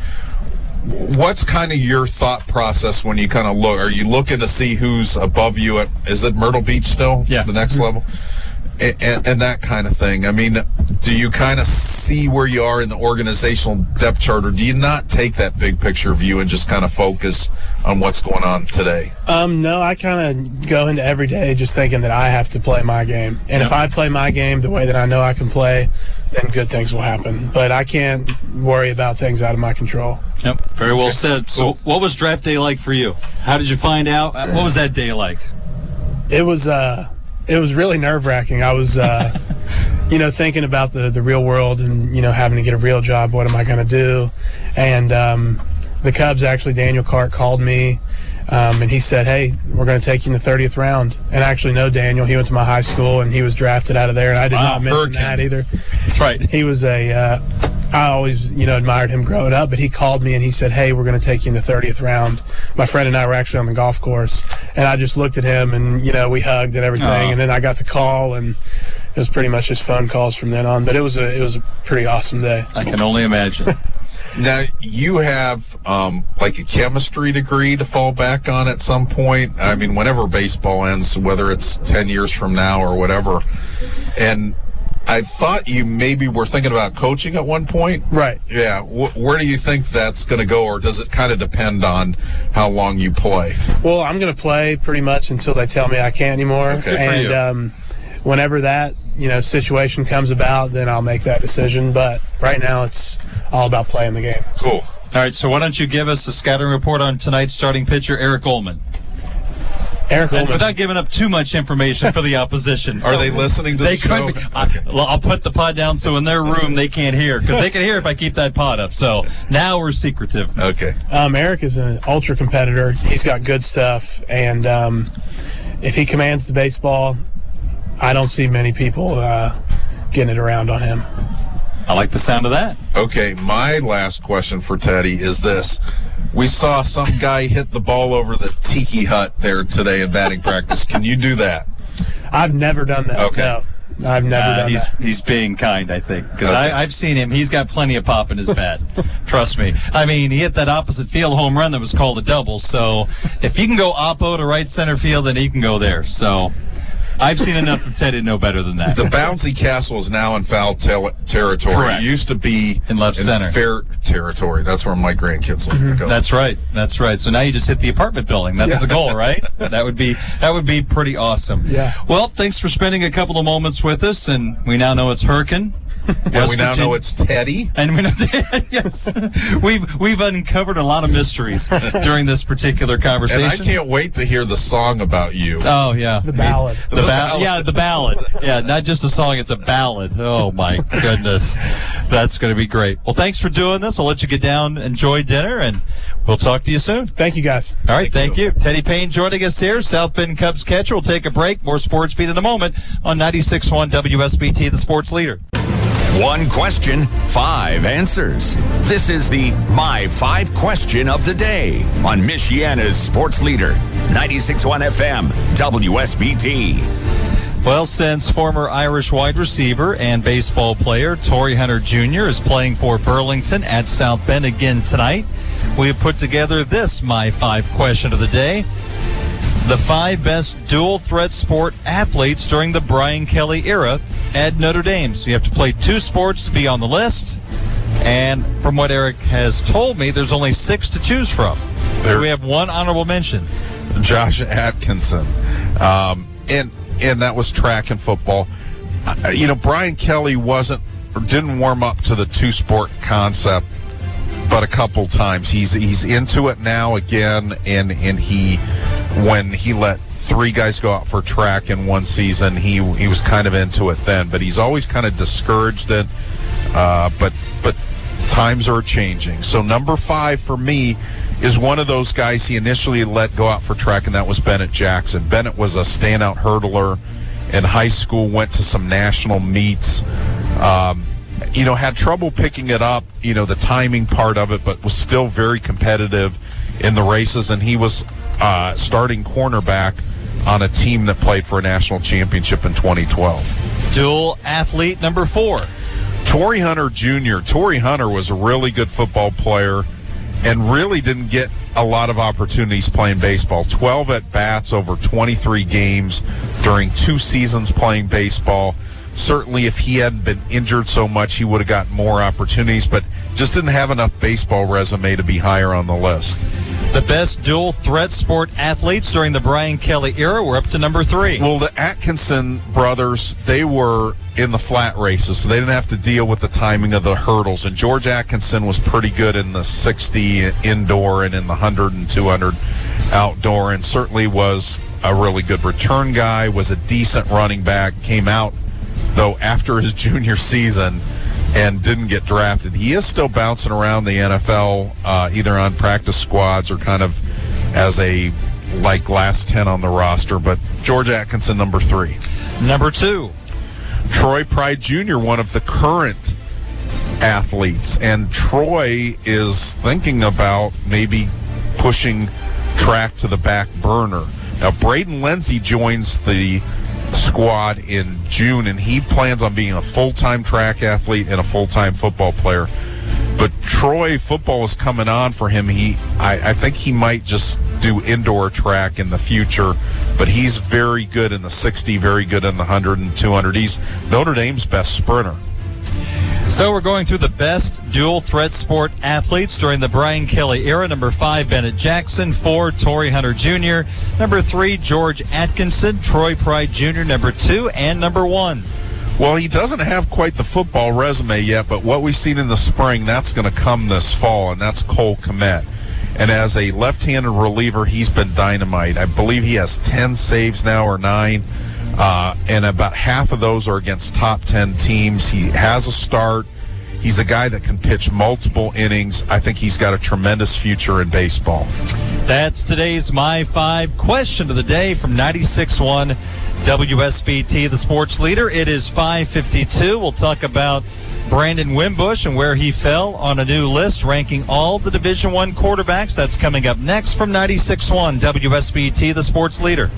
What's kind of your thought process when you kind of look? Are you looking to see who's above you at, is it Myrtle Beach still? Yeah. The next level? And, and, and that kind of thing. I mean, do you kind of see where you are in the organizational depth chart, or do you not take that big picture view and just kind of focus on what's going on today? Um, no, I kind of go into every day just thinking that I have to play my game. And yep. if I play my game the way that I know I can play, then good things will happen. But I can't worry about things out of my control. Yep, very well said. So what was draft day like for you? How did you find out? What was that day like? It was uh, it was really nerve-wracking. I was, uh, you know, thinking about the, the real world and, you know, having to get a real job. What am I going to do? And um, the Cubs, actually, Daniel Cart called me. Um, and he said, hey, we're going to take you in the thirtieth round. And I actually know Daniel. He went to my high school, and he was drafted out of there. And I did wow, not mention Hurricane. that either. That's right. He was a uh, – I always, you know, admired him growing up. But he called me, and he said, hey, we're going to take you in the thirtieth round. My friend and I were actually on the golf course. And I just looked at him, and, you know, we hugged and everything. Aww. And then I got the call, and it was pretty much just phone calls from then on. But it was a, it was a pretty awesome day. I can only imagine. Now, you have um, like a chemistry degree to fall back on at some point. I mean, whenever baseball ends, whether it's ten years from now or whatever. And I thought you maybe were thinking about coaching at one point. Right. Yeah. W- where do you think that's going to go, or does it kind of depend on how long you play? Well, I'm going to play pretty much until they tell me I can't anymore. Okay. And um, whenever that, you know, situation comes about, then I'll make that decision. But right now it's all about playing the game. Cool. All right, so why don't you give us a scouting report on tonight's starting pitcher, Eric Ullman? Eric And Ullman. without giving up too much information for the opposition. Are they listening to They the show? could be. I, well, I'll put the pod down so in their room they can't hear, because they can hear if I keep that pod up. So now we're secretive. Okay. Um, Eric is an ultra competitor. He's got good stuff, and um, if he commands the baseball, I don't see many people uh, getting it around on him. I like the sound of that. Okay, my last question for Teddy is this. We saw some guy hit the ball over the tiki hut there today in batting practice. Can you do that? I've never done that. Okay. No, I've never Uh, done he's that. he's being kind, I think, because Okay. I've seen him. He's got plenty of pop in his bat. Trust me. I mean, he hit that opposite field home run that was called a double. So if he can go oppo to right center field, then he can go there. So I've seen enough of Teddy to know better than that. The bouncy castle is now in foul tel- territory. Correct. It used to be In left center. fair territory. That's where my grandkids like to go. That's right. That's right. So now you just hit the apartment building. That's Yeah. the goal, right? That would be that would be pretty awesome. Yeah. Well, thanks for spending a couple of moments with us, and we now know it's Hurricane. and we now know it's Teddy. And we know, yes, we've we've uncovered a lot of mysteries during this particular conversation. And I can't wait to hear the song about you. Oh yeah, The ballad. The, The ba- ballad. yeah, the ballad. Yeah, not just a song; it's a ballad. Oh my goodness, that's going to be great. Well, thanks for doing this. I'll let you get down, enjoy dinner, and we'll talk to you soon. Thank you, guys. All right, thank you. Teddy Payne joining us here, South Bend Cubs catcher. We'll take a break. More Sports Beat in a moment on ninety-six point one W S B T, the sports leader. One question, five answers. This is the My Five Question of the Day on Michiana's Sports Leader, ninety-six point one F M, W S B T. Well, since former Irish wide receiver and baseball player Torrey Hunter Junior is playing for Burlington at South Bend again tonight, we have put together this My Five question of the day. The five best dual threat sport athletes during the Brian Kelly era at Notre Dame. So you have to play two sports to be on the list. And from what Eric has told me, there's only six to choose from. There, so we have one honorable mention. Josh Atkinson. Um, and and that was track and football. Uh, you know, Brian Kelly wasn't or didn't warm up to the two-sport concept but a couple times. He's he's into it now again, and, and he when he let three guys go out for track in one season, he he was kind of into it then. But he's always kind of discouraged it. Uh, but but times are changing. So number five for me is one of those guys he initially let go out for track, and that was Bennett Jackson. Bennett was a standout hurdler in high school, went to some national meets, um, you know, had trouble picking it up, you know, the timing part of it, but was still very competitive in the races, and he was uh, starting cornerback on a team that played for a national championship in twenty twelve. Dual athlete number four. Torrey Hunter Junior Torrey Hunter was a really good football player and really didn't get a lot of opportunities playing baseball. twelve at-bats over twenty-three games during two seasons playing baseball. Certainly if he hadn't been injured so much, he would have gotten more opportunities, but just didn't have enough baseball resume to be higher on the list. The best dual threat sport athletes during the Brian Kelly era were up to number three. Well, the Atkinson brothers, they were in the flat races, so they didn't have to deal with the timing of the hurdles. And George Atkinson was pretty good in the sixty indoor and in the one hundred and two hundred outdoor, and certainly was a really good return guy, was a decent running back, came out, though, after his junior season and didn't get drafted. He is still bouncing around the N F L, uh, either on practice squads or kind of as a, like, last ten on the roster. But George Atkinson, number three. Number two. Troy Pride Junior, one of the current athletes. And Troy is thinking about maybe pushing track to the back burner. Now, Braden Lindsey joins the squad in June, and he plans on being a full-time track athlete and a full-time football player. But Troy, football is coming on for him. He, I, I think he might just do indoor track in the future, but he's very good in the sixty, very good in the one hundred and two hundred. He's Notre Dame's best sprinter. So we're going through the best dual threat sport athletes during the Brian Kelly era. Number five, Bennett Jackson. Four, Torrey Hunter Junior Number three, George Atkinson. Troy Pride Junior Number two, and number one. Well, he doesn't have quite the football resume yet, but what we've seen in the spring, that's going to come this fall, and that's Cole Kmet. And as a left-handed reliever, he's been dynamite. I believe he has ten saves now, or nine. Uh, and about half of those are against top ten teams. He has a start. He's a guy that can pitch multiple innings. I think he's got a tremendous future in baseball. That's today's My Five question of the day from ninety-six point one W S B T, the sports leader. It is five fifty-two. We'll talk about Brandon Wimbush and where he fell on a new list ranking all the Division I quarterbacks. That's coming up next from ninety-six point one W S B T, the sports leader.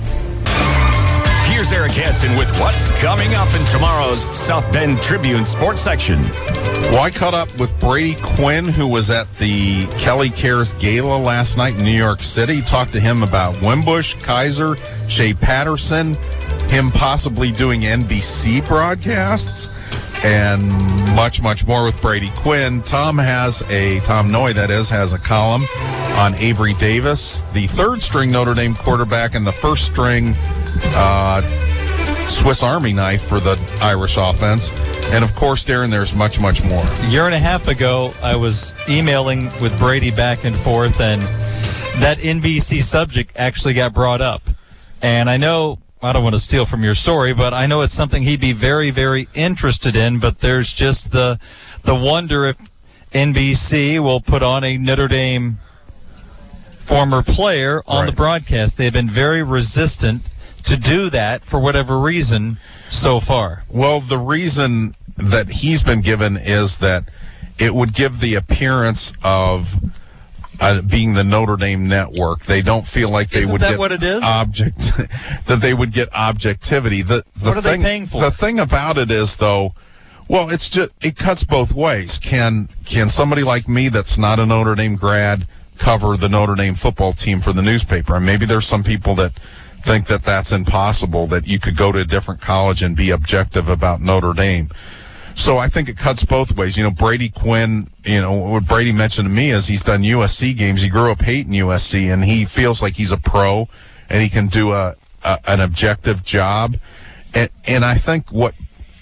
Here's Eric Hansen with what's coming up in tomorrow's South Bend Tribune sports section. Well, I caught up with Brady Quinn, who was at the Kelly Cares Gala last night in New York City. Talked to him about Wimbush, Kaiser, Shea Patterson, him possibly doing N B C broadcasts, and much, much more with Brady Quinn. Tom has a, Tom Noy, that is, has a column on Avery Davis, the third-string Notre Dame quarterback and the first-string uh, Swiss Army knife for the Irish offense. And, of course, Darren, there's much, much more. A year and a half ago, I was emailing with Brady back and forth, and that N B C subject actually got brought up. And I know, I don't want to steal from your story, but I know it's something he'd be very, very interested in, but there's just the the wonder if N B C will put on a Notre Dame former player on right. the broadcast. They've been very resistant to do that for whatever reason so far. Well, the reason that he's been given is that it would give the appearance of uh, being the Notre Dame network. They don't feel like they Isn't would that get what it is? object that they would get objectivity. The, the what are thing, they paying for? The thing about it is, though, well, it's just it cuts both ways. Can can somebody like me that's not a Notre Dame grad cover the Notre Dame football team for the newspaper? And maybe there's some people that think that that's impossible, that you could go to a different college and be objective about Notre Dame. So I think it cuts both ways. You know, Brady Quinn, you know, what Brady mentioned to me is he's done U S C games. He grew up hating U S C, and he feels like he's a pro and he can do a, a an objective job. And, and I think what,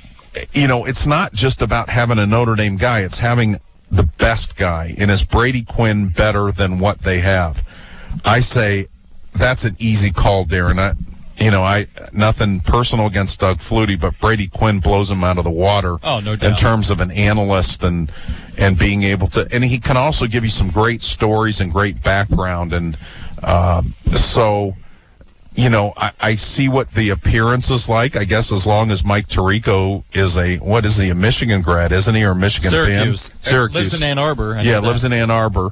you know, it's not just about having a Notre Dame guy. It's having the best guy. And is Brady Quinn better than what they have? I say that's an easy call, Darren. I, you know, I nothing personal against Doug Flutie, but Brady Quinn blows him out of the water. Oh, no doubt. In terms of an analyst and and being able to, and he can also give you some great stories and great background. And um, so, you know, I, I see what the appearance is like. I guess as long as Mike Tirico is a, what is he, a Michigan grad, isn't he, or a Michigan Syracuse. fan? Syracuse. Lives in Ann Arbor. I Yeah, know lives that. in Ann Arbor.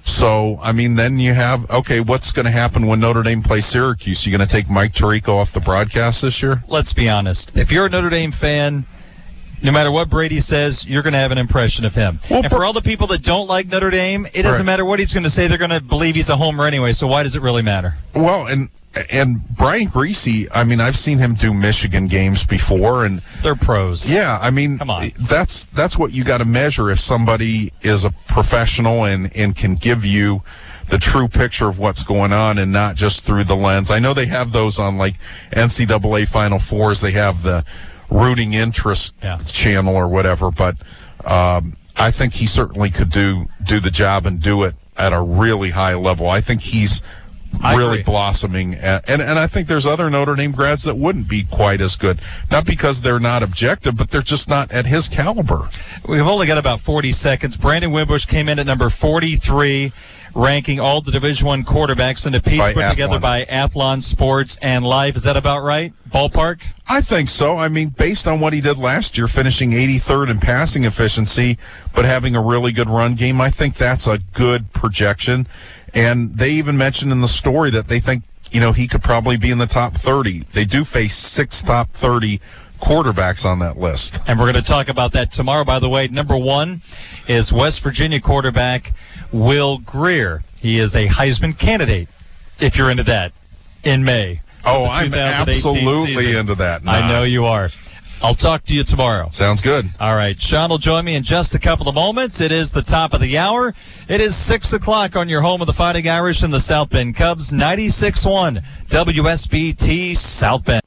So, I mean, then you have, okay, what's going to happen when Notre Dame plays Syracuse? You going to take Mike Tirico off the broadcast this year? Let's be honest. If you're a Notre Dame fan, no matter what Brady says, you're going to have an impression of him. Well, and for all the people that don't like Notre Dame, it doesn't Right. matter what he's going to say. They're going to believe he's a homer anyway, so why does it really matter? Well, and and Brian Griese, I mean, I've seen him do Michigan games before, and They're pros. yeah, I mean, Come on. that's that's what you got to measure if somebody is a professional and, and can give you the true picture of what's going on and not just through the lens. I know they have those on like N C double A Final Fours. They have the rooting interest Yeah. channel or whatever, but um, I think he certainly could do do the job and do it at a really high level. I think he's I really agree. blossoming, at, and and I think there's other Notre Dame grads that wouldn't be quite as good, not because they're not objective, but they're just not at his caliber. We've only got about forty seconds. Brandon Wimbush came in at number forty-three, ranking all the Division I quarterbacks in a piece By put Athlon. together by Athlon Sports and Life. Is that about right? Ballpark? I think so. I mean, based on what he did last year, finishing eighty-third in passing efficiency, but having a really good run game, I think that's a good projection. And they even mentioned in the story that they think, you know, he could probably be in the top thirty. They do face six top thirty quarterbacks on that list. And we're going to talk about that tomorrow. By the way, number one is West Virginia quarterback Will Grier. He is a Heisman candidate, if you're into that, in May. Oh, The I'm two thousand eighteen absolutely season. into that. I know Not. you are. I'll talk to you tomorrow. Sounds good. All right, Sean will join me in just a couple of moments. It is the top of the hour. It is six o'clock on your home of the Fighting Irish and the South Bend Cubs, ninety-six point one W S B T South Bend.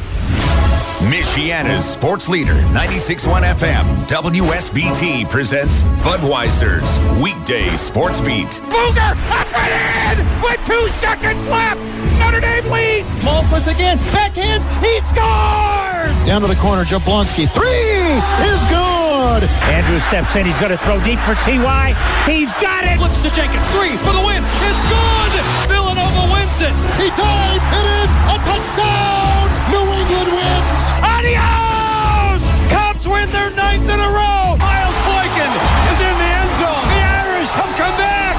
Michiana's sports leader, ninety-six point one F M, W S B T presents Budweiser's Weekday Sports Beat. Booger up and in with two seconds left. Notre Dame leads. Malquist again, backhands, he scores! Down to the corner, Jablonski, three is good! Andrews steps in. He's going to throw deep for T Y. He's got it. Flips to Jenkins, three for the win, it's good! Villanova wins it! He dives, it is a touchdown! New England wins! Adios! Cubs win their ninth in a row! Miles Boykin is in the end zone! The Irish have come back!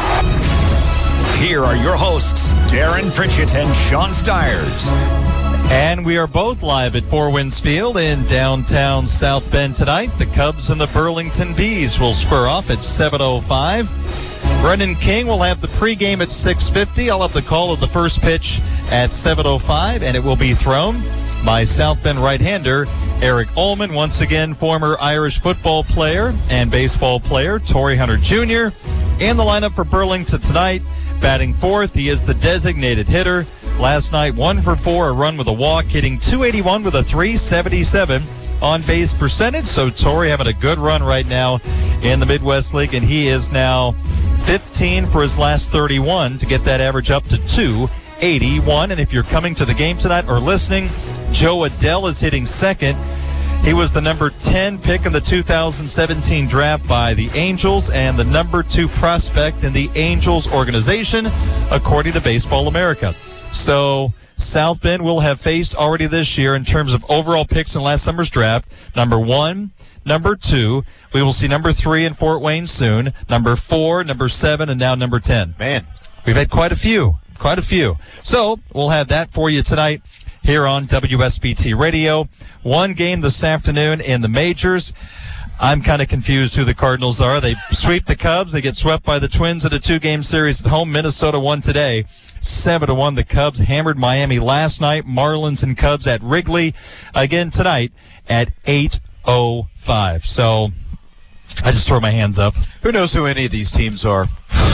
Here are your hosts, Darren Pritchett and Sean Stiers. And we are both live at Four Winds Field in downtown South Bend tonight. The Cubs and the Burlington Bees will square off at seven oh five. Brendan King will have the pregame at six fifty. I'll have the call of the first pitch at seven oh five, and it will be thrown by South Bend right-hander Eric Ullman, once again former Irish football player and baseball player Torrey Hunter Junior In the lineup for Burlington tonight, batting fourth, he is the designated hitter. Last night, one for four, a run with a walk, hitting two eighty-one with a three seventy-seven on base percentage. So Torrey having a good run right now in the Midwest League, and he is now fifteen for his last thirty-one to get that average up to two eighty-one. And if you're coming to the game tonight or listening, Joe Adell is hitting second. He was the number ten pick in the two thousand seventeen draft by the Angels and the number two prospect in the Angels organization, according to Baseball America. So South Bend will have faced already this year in terms of overall picks in last summer's draft, number one, number two. We will see number three in Fort Wayne soon, number four, number seven, and now number ten. Man, we've had quite a few, quite a few. So we'll have that for you tonight here on W S B T Radio. One game this afternoon in the majors. I'm kind of confused who the Cardinals are. They sweep the Cubs. They get swept by the Twins in a two-game series at home. Minnesota won today, seven to one. The Cubs hammered Miami last night. Marlins and Cubs at Wrigley again tonight at eight oh five. So I just throw my hands up. Who knows who any of these teams are?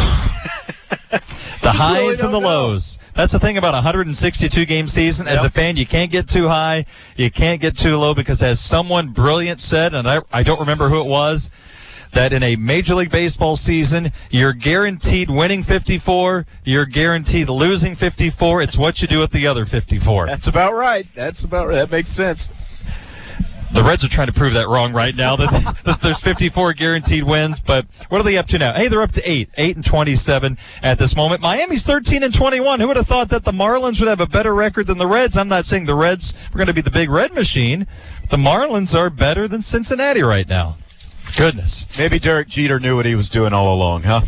The highs really and the know. lows. That's the thing about a one hundred sixty-two game season. Yep. As a fan, you can't get too high, you can't get too low, because as someone brilliant said, and I, I don't remember who it was, that in a Major League Baseball season, you're guaranteed winning fifty-four, you're guaranteed losing fifty-four. It's what you do with the other fifty-four. That's about right. That's about right. That makes sense. The Reds are trying to prove that wrong right now, that, that there's fifty-four guaranteed wins. But what are they up to now? Hey, they're up to eight, eight and twenty-seven at this moment. Miami's thirteen and twenty-one. Who would have thought that the Marlins would have a better record than the Reds? I'm not saying the Reds are going to be the big red machine. The Marlins are better than Cincinnati right now. Goodness. Maybe Derek Jeter knew what he was doing all along, huh?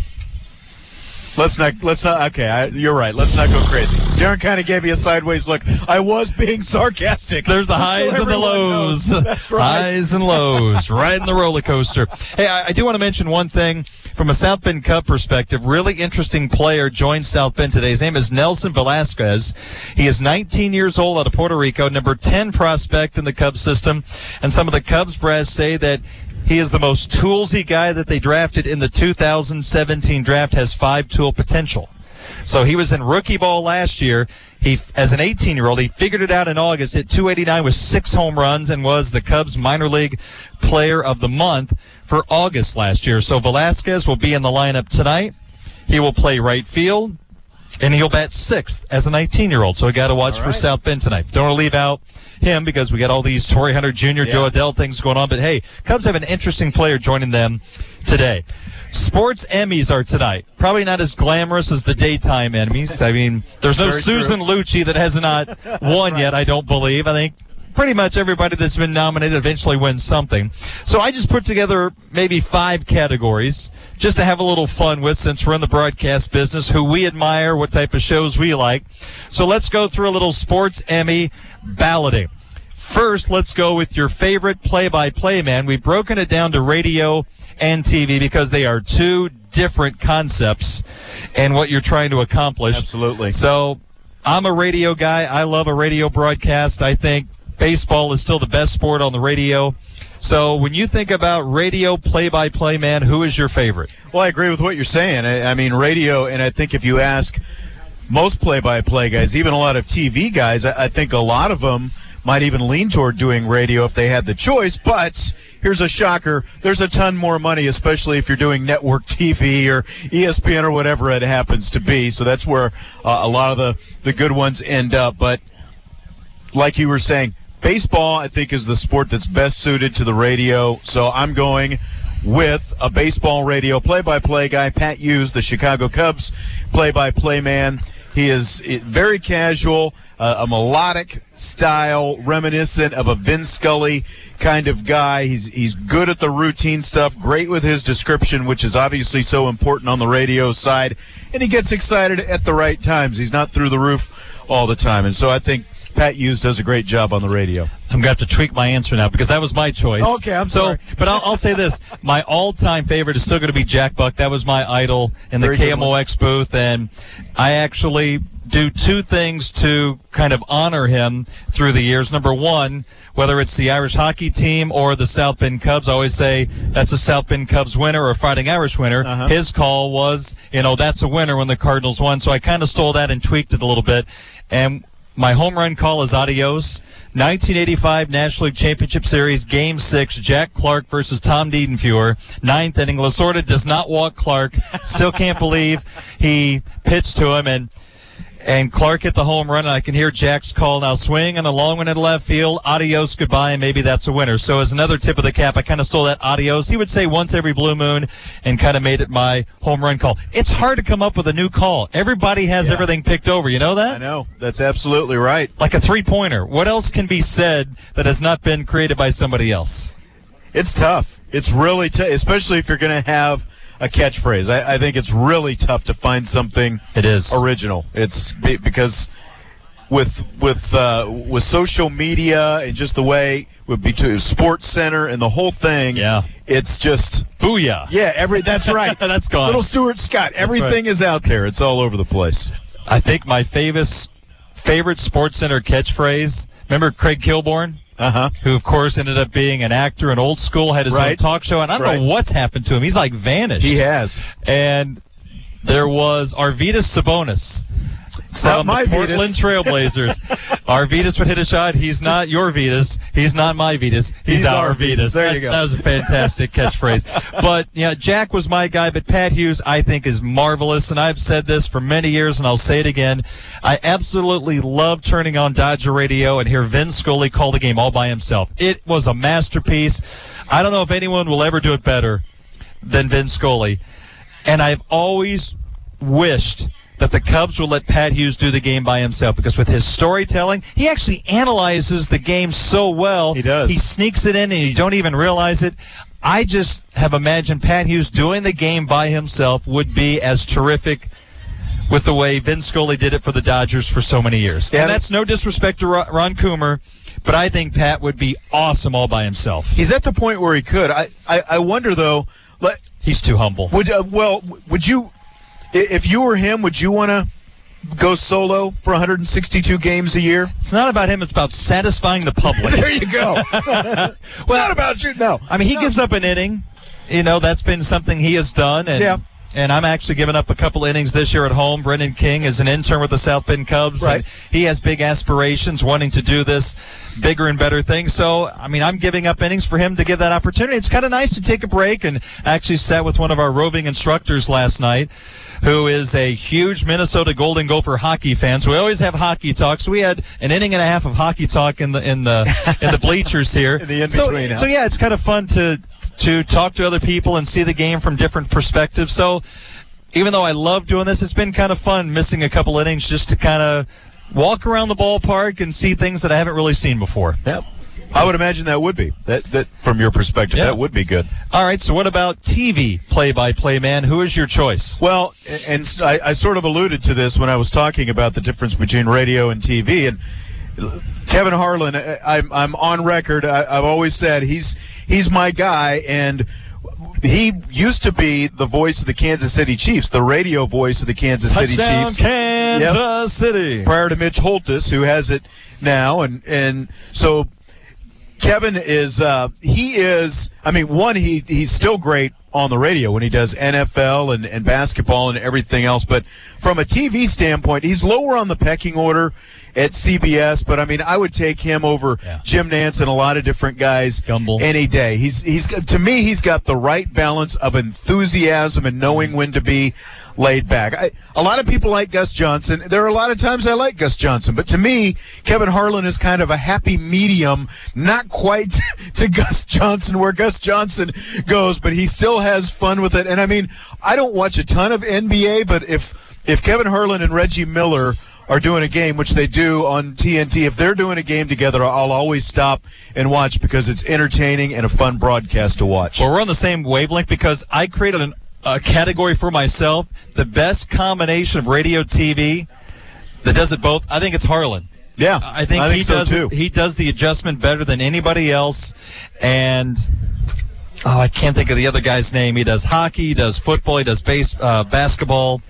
Let's not, let's not, okay, I, you're right. Let's not go crazy. Darren kind of gave me a sideways look. I was being sarcastic. There's the highs so and the lows. That's right. Highs and lows. Riding the roller coaster. Hey, I, I do want to mention one thing from a South Bend Cub perspective. Really interesting player joined South Bend today. His name is Nelson Velasquez. He is nineteen years old, out of Puerto Rico, number ten prospect in the Cubs system. And some of the Cubs brass say that he is the most toolsy guy that they drafted in the two thousand seventeen draft, has five tool potential. So he was in rookie ball last year. He, as an eighteen-year-old, he figured it out in August, hit two eighty-nine with six home runs, and was the Cubs minor league player of the month for August last year. So Velasquez will be in the lineup tonight. He will play right field, and he'll bat sixth as a nineteen-year-old. So we got to watch right for South Bend tonight. Don't want to leave out him because we got all these Torrey Hunter Junior, yeah. Joe Adele things going on. But, hey, Cubs have an interesting player joining them today. Sports Emmys are tonight. Probably not as glamorous as the daytime Emmys. I mean, there's no Very Susan true. Lucci that has not won right. yet, I don't believe. I think pretty much everybody that's been nominated eventually wins something. So I just put together maybe five categories just to have a little fun with, since we're in the broadcast business, who we admire, what type of shows we like. So let's go through a little Sports Emmy balloting. First, let's go with your favorite play-by-play man. We've broken it down to radio and T V because they are two different concepts and what you're trying to accomplish. Absolutely. So I'm a radio guy. I love a radio broadcast. I think baseball is still the best sport on the radio. So when you think about radio play-by-play man, who is your favorite? Well, I agree with what you're saying. I, I mean, radio, and I think if you ask most play-by-play guys, even a lot of T V guys, I, I think a lot of them might even lean toward doing radio if they had the choice. But here's a shocker. There's a ton more money, especially if you're doing network T V or E S P N or whatever it happens to be. So that's where uh, a lot of the, the good ones end up. But like you were saying, baseball, I think, is the sport that's best suited to the radio. So I'm going with a baseball radio play-by-play guy, Pat Hughes, the Chicago Cubs play-by-play man. He is very casual, uh, a melodic style, reminiscent of a Vin Scully kind of guy. He's he's good at the routine stuff, great with his description, which is obviously so important on the radio side, and he gets excited at the right times. He's not through the roof all the time, and so I think Pat Hughes does a great job on the radio. I'm going to have to tweak my answer now because that was my choice. Okay, I'm so, sorry. But I'll, I'll say this. My all-time favorite is still going to be Jack Buck. That was my idol in the Very K M O X booth, and I actually do two things to kind of honor him through the years. Number one, whether it's the Irish hockey team or the South Bend Cubs, I always say that's a South Bend Cubs winner or a Fighting Irish winner. Uh-huh. His call was, you know, that's a winner when the Cardinals won. So I kind of stole that and tweaked it a little bit. And my home run call is adios. nineteen eighty-five National League Championship Series, Game six, Jack Clark versus Tom Niedenfuhr. Ninth inning, Lasorda does not walk Clark. Still can't believe he pitched to him, and and Clark hit the home run, and I can hear Jack's call now, swing and a long one in left field, adios, goodbye, and maybe that's a winner. So as another tip of the cap, I kind of stole that adios. He would say once every blue moon and kind of made it my home run call. It's hard to come up with a new call. Everybody has yeah. everything picked over. You know that? I know. That's absolutely right. Like a three-pointer. What else can be said that has not been created by somebody else? It's tough. It's really tough, especially if you're going to have a catchphrase. I, I think it's really tough to find something it is original. It's because with with uh, with social media and just the way would be to Sports Center and the whole thing. Yeah, it's just booyah. Yeah, every that's right. That's gone. Little Stuart Scott. That's everything right. is out there. It's all over the place. I think my favorite favorite Sports Center catchphrase. Remember Craig Kilborn? Uh-huh. Who, of course, ended up being an actor in Old School, had his right. own talk show, and I don't right. know what's happened to him. He's like vanished. He has. And there was Arvydas Sabonis. Not my the Portland Vitas. Trailblazers. Arvydas would hit a shot. He's not your Vitas. He's not my Vitas. He's, He's our our Vitas. Vitas. There that, you go. That was a fantastic catchphrase. But, yeah, Jack was my guy, but Pat Hughes, I think, is marvelous. And I've said this for many years, and I'll say it again. I absolutely love turning on Dodger radio and hear Vin Scully call the game all by himself. It was a masterpiece. I don't know if anyone will ever do it better than Vin Scully. And I've always wished that the Cubs will let Pat Hughes do the game by himself, because with his storytelling, he actually analyzes the game so well. He does. He sneaks it in and you don't even realize it. I just have imagined Pat Hughes doing the game by himself would be as terrific with the way Vin Scully did it for the Dodgers for so many years. Yeah, and that's no disrespect to Ron Coomer, but I think Pat would be awesome all by himself. He's at the point where he could. I, I, I wonder, though. Let, He's too humble. Would uh, well, would you, if you were him, would you want to go solo for one hundred sixty-two games a year? It's not about him. It's about satisfying the public. There you go. It's well, not about you. No. I mean, he no. gives up an inning. You know, that's been something he has done. And, yeah. And I'm actually giving up a couple innings this year at home. Brendan King is an intern with the South Bend Cubs. Right. And he has big aspirations, wanting to do this bigger and better things. So, I mean, I'm giving up innings for him to give that opportunity. It's kind of nice to take a break, and actually sat with one of our roving instructors last night, who is a huge Minnesota Golden Gopher hockey fan. So we always have hockey talk. So we had an inning and a half of hockey talk in the in the in the bleachers here. In the So, in-between. so yeah, it's kind of fun to to talk to other people and see the game from different perspectives. So even though I love doing this, it's been kind of fun missing a couple innings just to kind of walk around the ballpark and see things that I haven't really seen before. Yep. I would imagine that would be. That that from your perspective, yeah. that would be good. All right, so what about T V play-by-play man? Who is your choice? Well, and I, I sort of alluded to this when I was talking about the difference between radio and T V. And Kevin Harlan, I'm, I'm on record. I, I've always said he's he's my guy, and he used to be the voice of the Kansas City Chiefs, the radio voice of the Kansas City Touchdown, Chiefs. Kansas Yep. City. Prior to Mitch Holthus, who has it now, and and so Kevin is uh, he is. I mean, one, he he's still great on the radio when he does N F L and, and basketball and everything else. But from a T V standpoint, he's lower on the pecking order at C B S. But I mean, I would take him over yeah. Jim Nantz and a lot of different guys Gumbel. any day. He's he's to me, he's got the right balance of enthusiasm and knowing when to be laid back. I, a lot of people like Gus Johnson. There are a lot of times I like Gus Johnson, but to me, Kevin Harlan is kind of a happy medium, not quite to Gus Johnson where Gus Johnson goes, but he still has fun with it. And I mean, I don't watch a ton of N B A, but if if Kevin Harlan and Reggie Miller are doing a game, which they do on T N T, if they're doing a game together, I'll always stop and watch because it's entertaining and a fun broadcast to watch. Well, we're on the same wavelength because I created an, a category for myself, the best combination of radio T V that does it both. I think it's Harlan. Yeah, I think, I think he so does too. It, he does the adjustment better than anybody else, and oh, I can't think of the other guy's name. He does hockey, he does football, he does base, uh, basketball.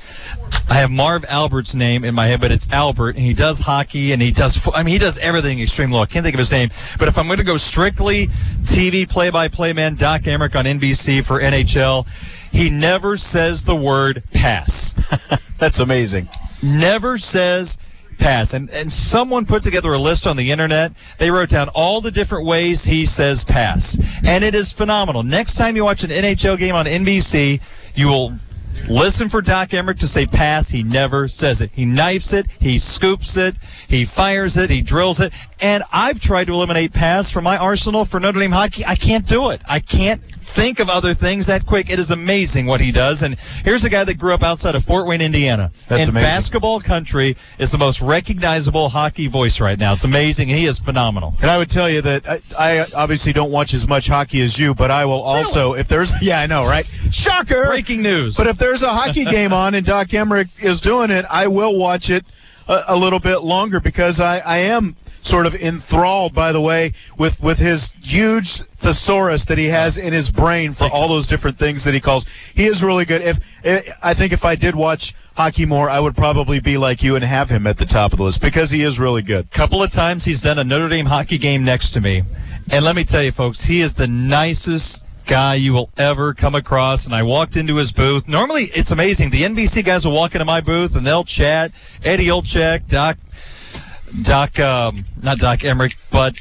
I have Marv Albert's name in my head, but it's Albert, and he does hockey, and he does, I mean, he does everything extremely well. I can't think of his name. But if I'm going to go strictly T V play-by-play man, Doc Emmerich on N B C for N H L, he never says the word pass. That's amazing. Never says pass. And, and someone put together a list on the internet. They wrote down all the different ways he says pass. And it is phenomenal. Next time you watch an N H L game on N B C, you will listen for Doc Emmerich to say pass. He never says it. He knifes it. He scoops it. He fires it. He drills it. And I've tried to eliminate paths from my arsenal for Notre Dame hockey. I can't do it. I can't think of other things that quick. It is amazing what he does. And here's a guy that grew up outside of Fort Wayne, Indiana. That's in amazing. Basketball country is the most recognizable hockey voice right now. It's amazing. He is phenomenal. And I would tell you that I, I obviously don't watch as much hockey as you, but I will also, really? if there's, yeah, I know, right? Shocker! Breaking news. But if there's a hockey game on and Doc Emmerich is doing it, I will watch it a, a little bit longer because I, I am sort of enthralled, by the way, with, with his huge thesaurus that he has in his brain for all those different things that he calls. He is really good. If I think if I did watch hockey more, I would probably be like you and have him at the top of the list because he is really good. Couple of times he's done a Notre Dame hockey game next to me. And let me tell you, folks, he is the nicest guy you will ever come across. And I walked into his booth. Normally, it's amazing. The N B C guys will walk into my booth and they'll chat. Eddie Olczyk, Doc Doc, um, not Doc Emmerich, but,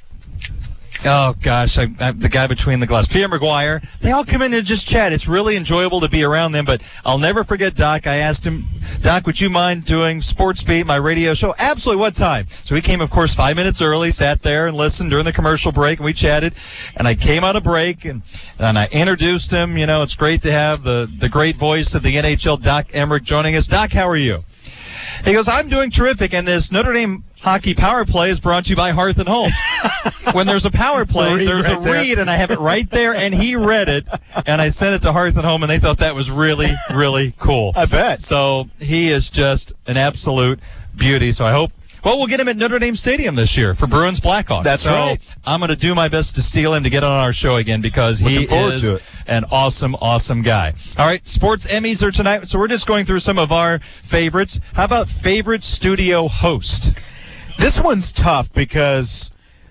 oh gosh, I, I, the guy between the glass, Pierre McGuire. They all come in and just chat. It's really enjoyable to be around them, but I'll never forget Doc. I asked him, Doc, would you mind doing Sports Beat, my radio show? Absolutely, what time? So he came, of course, five minutes early, sat there and listened during the commercial break, and we chatted. And I came out of break, and, and I introduced him. You know, it's great to have the, the great voice of the N H L, Doc Emmerich, joining us. Doc, how are you? He goes, I'm doing terrific, and this Notre Dame hockey power play is brought to you by Hearth and Home. When there's a power play, there's right a there. read, and I have it right there, and he read it, and I sent it to Hearth and Home, and they thought that was really, really cool. I bet. So he is just an absolute beauty. So I hope, well, we'll get him at Notre Dame Stadium this year for Bruins Blackhawks. That's so right. I'm going to do my best to steal him to get on our show again because he is an awesome, awesome guy. All right, Sports Emmys are tonight, so we're just going through some of our favorites. How about favorite studio host? This one's tough because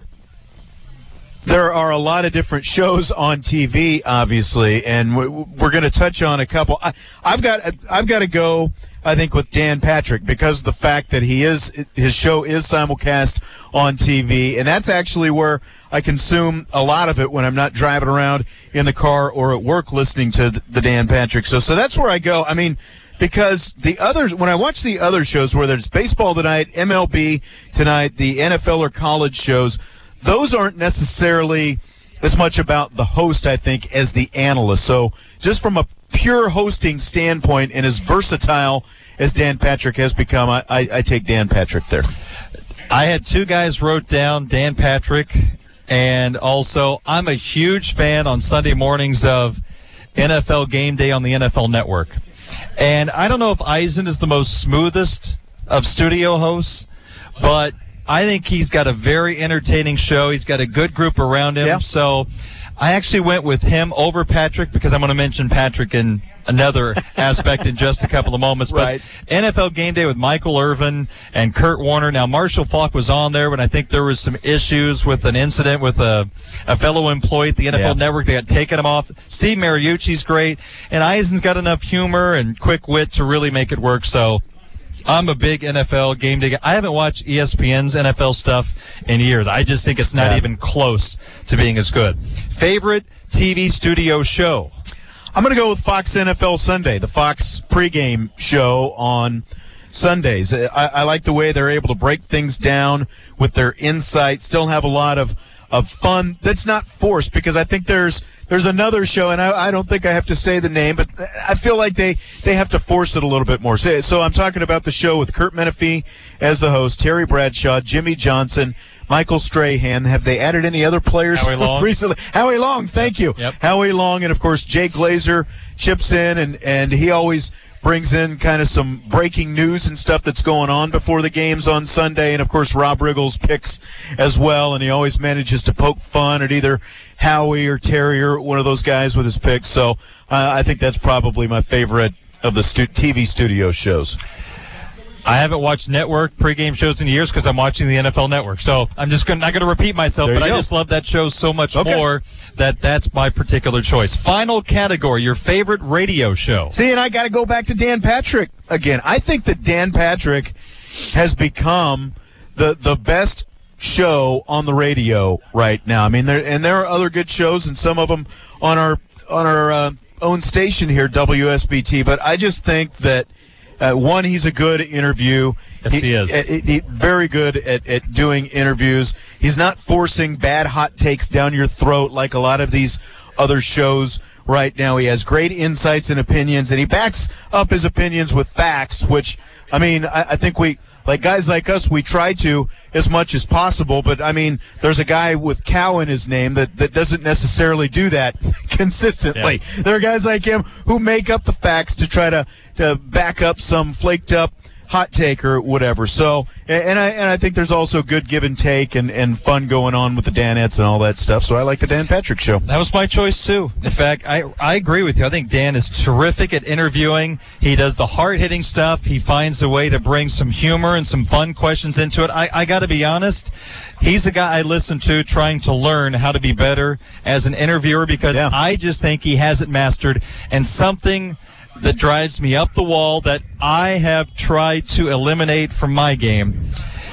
there are a lot of different shows on T V, obviously, and we're going to touch on a couple. I, I've got I've got to go, I think, with Dan Patrick because of the fact that he is his show is simulcast on T V, and that's actually where I consume a lot of it when I'm not driving around in the car or at work listening to the Dan Patrick show. So that's where I go. I mean, because the others, when I watch the other shows, whether it's baseball tonight, M L B tonight, the N F L or college shows, those aren't necessarily as much about the host, I think, as the analyst. So just from a pure hosting standpoint and as versatile as Dan Patrick has become, I, I, I take Dan Patrick there. I had two guys wrote down, Dan Patrick, and also I'm a huge fan on Sunday mornings of N F L Game Day on the N F L Network. And I don't know if Eisen is the most smoothest of studio hosts, but I think he's got a very entertaining show. He's got a good group around him. Yeah. So I actually went with him over Patrick because I'm going to mention Patrick in another aspect in just a couple of moments. But right. N F L Game Day with Michael Irvin and Kurt Warner. Now, Marshall Faulk was on there, but I think there was some issues with an incident with a, a fellow employee at the N F L yeah. Network. They got taken him off. Steve Mariucci's great. And Eisen's got enough humor and quick wit to really make it work. So I'm a big N F L Game Day guy. I haven't watched E S P N's N F L stuff in years. I just think it's not yeah. even close to being as good. Favorite T V studio show? I'm going to go with Fox N F L Sunday, the Fox pregame show on Sundays. I, I like the way they're able to break things down with their insight, still have a lot of, of fun that's not forced, because I think there's there's another show, and I, I don't think I have to say the name, but I feel like they, they have to force it a little bit more. So, so I'm talking about the show with Kurt Menefee as the host, Terry Bradshaw, Jimmy Johnson, Michael Strahan. Have they added any other players Howie Long. recently? Howie Long, thank you. Yep. Howie Long, and of course Jay Glazer chips in, and, and he always brings in kind of some breaking news and stuff that's going on before the games on Sunday. And of course Rob Riggle's picks as well, and he always manages to poke fun at either Howie or Terry or one of those guys with his picks. So uh, I think that's probably my favorite of the stu- T V studio shows. I haven't watched network pregame shows in years because I'm watching the N F L Network. So I'm just gonna, not going to repeat myself, there but I go. just love that show so much okay. more that that's my particular choice. Final category, your favorite radio show. See, and I got to go back to Dan Patrick again. I think that Dan Patrick has become the the best show on the radio right now. I mean, there and there are other good shows, and some of them on our on our uh, own station here, W S B T. But I just think that Uh, one, he's a good interview. Yes, he, he is. He, he, very good at, at doing interviews. He's not forcing bad hot takes down your throat like a lot of these other shows right now. He has great insights and opinions, and he backs up his opinions with facts, which, I mean, I, I think we, like guys like us, we try to as much as possible. But, I mean, there's a guy with Cow in his name that, that doesn't necessarily do that consistently. Yeah. There are guys like him who make up the facts to try to, to back up some flaked up hot take or whatever. So, and I and I think there's also good give and take and, and fun going on with the Danettes and all that stuff. So I like the Dan Patrick Show. That was my choice too. In fact, I I agree with you. I think Dan is terrific at interviewing. He does the hard-hitting stuff. He finds a way to bring some humor and some fun questions into it. I, I got to be honest, he's a guy I listen to trying to learn how to be better as an interviewer because yeah. I just think he has it mastered. And something that drives me up the wall that I have tried to eliminate from my game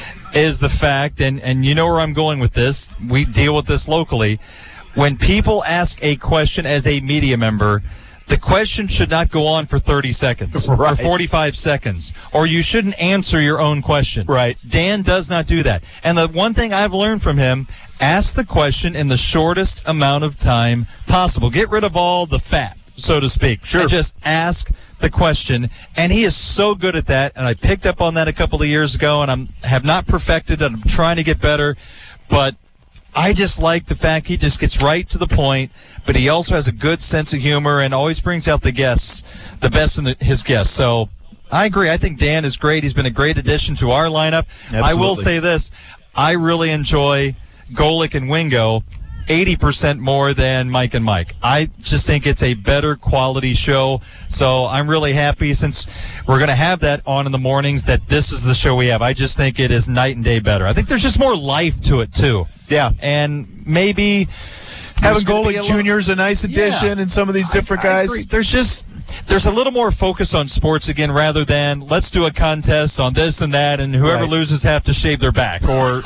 is the fact, and, and you know where I'm going with this, we deal with this locally, when people ask a question as a media member, the question should not go on for thirty seconds right. or forty-five seconds, or you shouldn't answer your own question. Right. Dan does not do that. And the one thing I've learned from him, ask the question in the shortest amount of time possible. Get rid of all the fat, so to speak. Sure. And just ask the question, and he is so good at that, and I picked up on that a couple of years ago, and I have not perfected it, and I'm trying to get better, but I just like the fact he just gets right to the point, but he also has a good sense of humor and always brings out the guests, the best in the, his guests. So I agree. I think Dan is great. He's been a great addition to our lineup. Absolutely. I will say this. I really enjoy Golic and Wingo eighty percent more than Mike and Mike. I just think it's a better quality show. So I'm really happy since we're going to have that on in the mornings that this is the show we have. I just think it is night and day better. I think there's just more life to it, too. Yeah. And maybe having Golic Junior is a nice addition yeah. and some of these different I, guys. I there's just there's a little more focus on sports again rather than let's do a contest on this and that and whoever right. loses have to shave their back or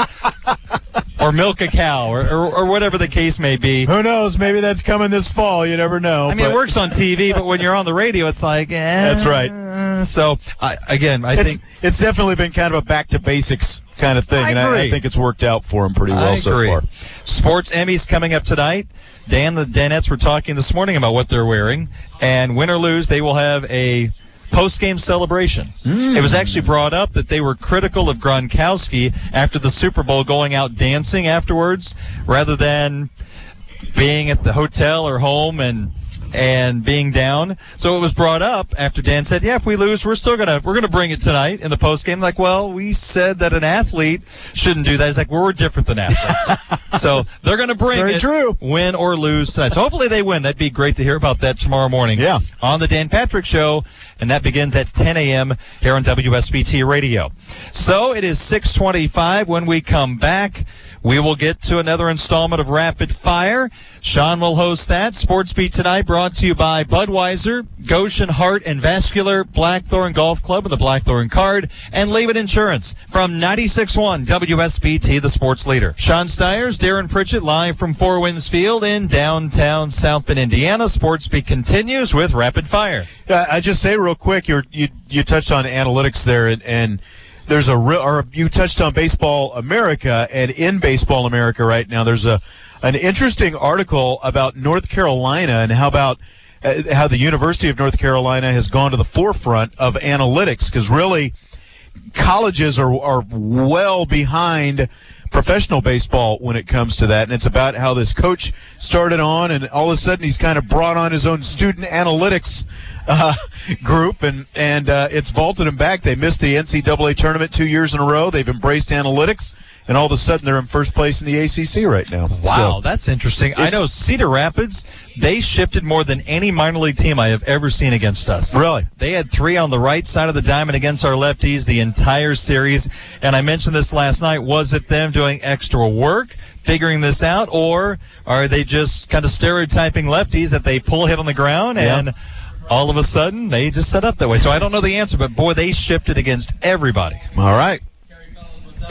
or milk a cow or, or or whatever the case may be. Who knows? Maybe that's coming this fall. You never know. I mean, but... it works on T V, but when you're on the radio, it's like, eh. That's right. So, I, again, I it's, think it's definitely been kind of a back to basics kind of thing, I and I, I think it's worked out for him pretty well I so agree. far. Sports Emmys coming up tonight. Dan, the Danettes were talking this morning about what they're wearing, and win or lose, they will have a post-game celebration. Mm. It was actually brought up that they were critical of Gronkowski after the Super Bowl going out dancing afterwards rather than being at the hotel or home and and being down. So it was brought up after Dan said, yeah, if we lose, we're still going to we're gonna bring it tonight in the postgame. Like, well, we said that an athlete shouldn't do that. He's like, well, we're different than athletes. So they're going to bring Very it, true. win or lose tonight. So hopefully they win. That'd be great to hear about that tomorrow morning yeah. on the Dan Patrick Show, and that begins at ten a.m. here on W S B T Radio. So it is six twenty-five. When we come back, we will get to another installment of Rapid Fire. Sean will host that. Sports Beat tonight brought to you by Budweiser, Goshen Heart and Vascular, Blackthorn Golf Club and the Blackthorn Card, and Lehman Insurance. From ninety-six point one W S B T, the sports leader. Sean Stiers, Darren Pritchett, live from Four Winds Field in downtown South Bend, Indiana. Sports Beat continues with Rapid Fire. Uh, I just say real quick, you're, you you touched on analytics there, and, and there's a real, or you touched on Baseball America, and in Baseball America right now, there's a an interesting article about North Carolina and how about uh, how the University of North Carolina has gone to the forefront of analytics, because really colleges are are well behind professional baseball when it comes to that, and it's about how this coach started on, and all of a sudden he's kind of brought on his own student analytics uh, group, and and uh, it's vaulted him back. They missed the N C double A tournament two years in a row. They've embraced analytics, and all of a sudden they're in first place in the A C C right now. Wow, so, that's interesting. I know Cedar Rapids, they shifted more than any minor league team I have ever seen against us. Really? They had three on the right side of the diamond against our lefties the entire series, and I mentioned this last night. Was it them doing extra work, figuring this out, or are they just kind of stereotyping lefties that they pull a hit on the ground yeah. and all of a sudden they just set up that way? So I don't know the answer, but boy, they shifted against everybody. All right.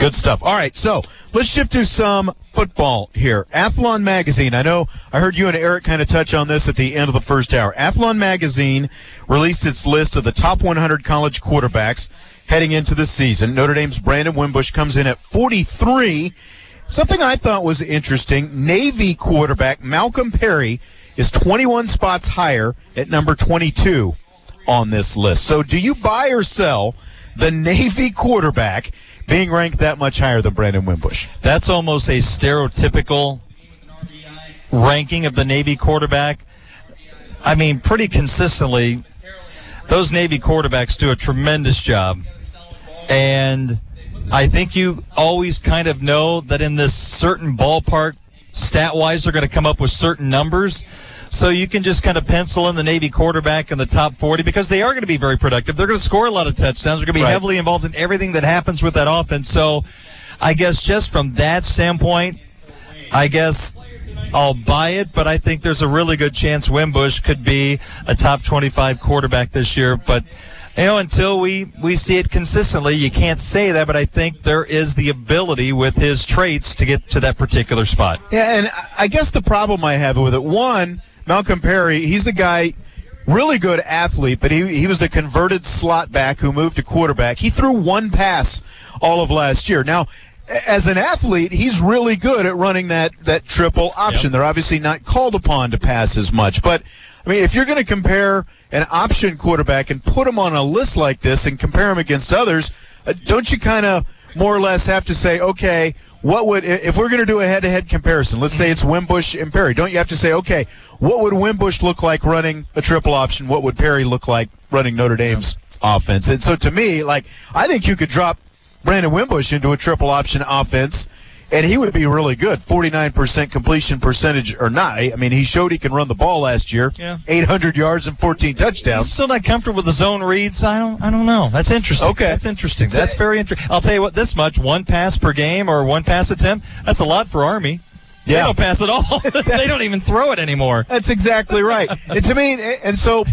Good stuff. All right, so let's shift to some football here. Athlon Magazine. I know I heard you and Eric kind of touch on this at the end of the first hour. Athlon Magazine released its list of the top one hundred college quarterbacks heading into the season. Notre Dame's Brandon Wimbush comes in at forty-three. Something I thought was interesting, Navy quarterback Malcolm Perry is twenty-one spots higher at number twenty-two on this list. So do you buy or sell the Navy quarterback being ranked that much higher than Brandon Wimbush? That's almost a stereotypical ranking of the Navy quarterback. I mean, pretty consistently, those Navy quarterbacks do a tremendous job. And I think you always kind of know that in this certain ballpark, stat-wise, they're going to come up with certain numbers. So you can just kind of pencil in the Navy quarterback in the top forty because they are going to be very productive. They're going to score a lot of touchdowns. They're going to be right. heavily involved in everything that happens with that offense. So I guess just from that standpoint, I guess I'll buy it, but I think there's a really good chance Wimbush could be a top twenty-five quarterback this year. But, you know, until we, we see it consistently, you can't say that, but I think there is the ability with his traits to get to that particular spot. Yeah, and I guess the problem I have with it, one, Malcolm Perry, he's the guy, really good athlete, but he he was the converted slot back who moved to quarterback. He threw one pass all of last year. Now, as an athlete, he's really good at running that, that triple option. Yep. They're obviously not called upon to pass as much. But, I mean, if you're going to compare an option quarterback and put him on a list like this and compare him against others, uh, don't you kind of more or less have to say, okay, what would, if we're going to do a head-to-head comparison, let's say it's Wimbush and Perry, don't you have to say, okay, what would Wimbush look like running a triple option? What would Perry look like running Notre Dame's yeah. offense? And so to me, like, I think you could drop Brandon Wimbush into a triple option offense, and he would be really good. forty-nine percent completion percentage or not. I mean, he showed he can run the ball last year. Yeah. eight hundred yards and fourteen touchdowns. He's still not comfortable with the zone reads. I don't. I don't know. That's interesting. Okay, that's interesting. That's very interesting. I'll tell you what. This much, one pass per game or one pass attempt. That's a lot for Army. They yeah. don't pass at all. They don't even throw it anymore. That's exactly right. And to me, and so.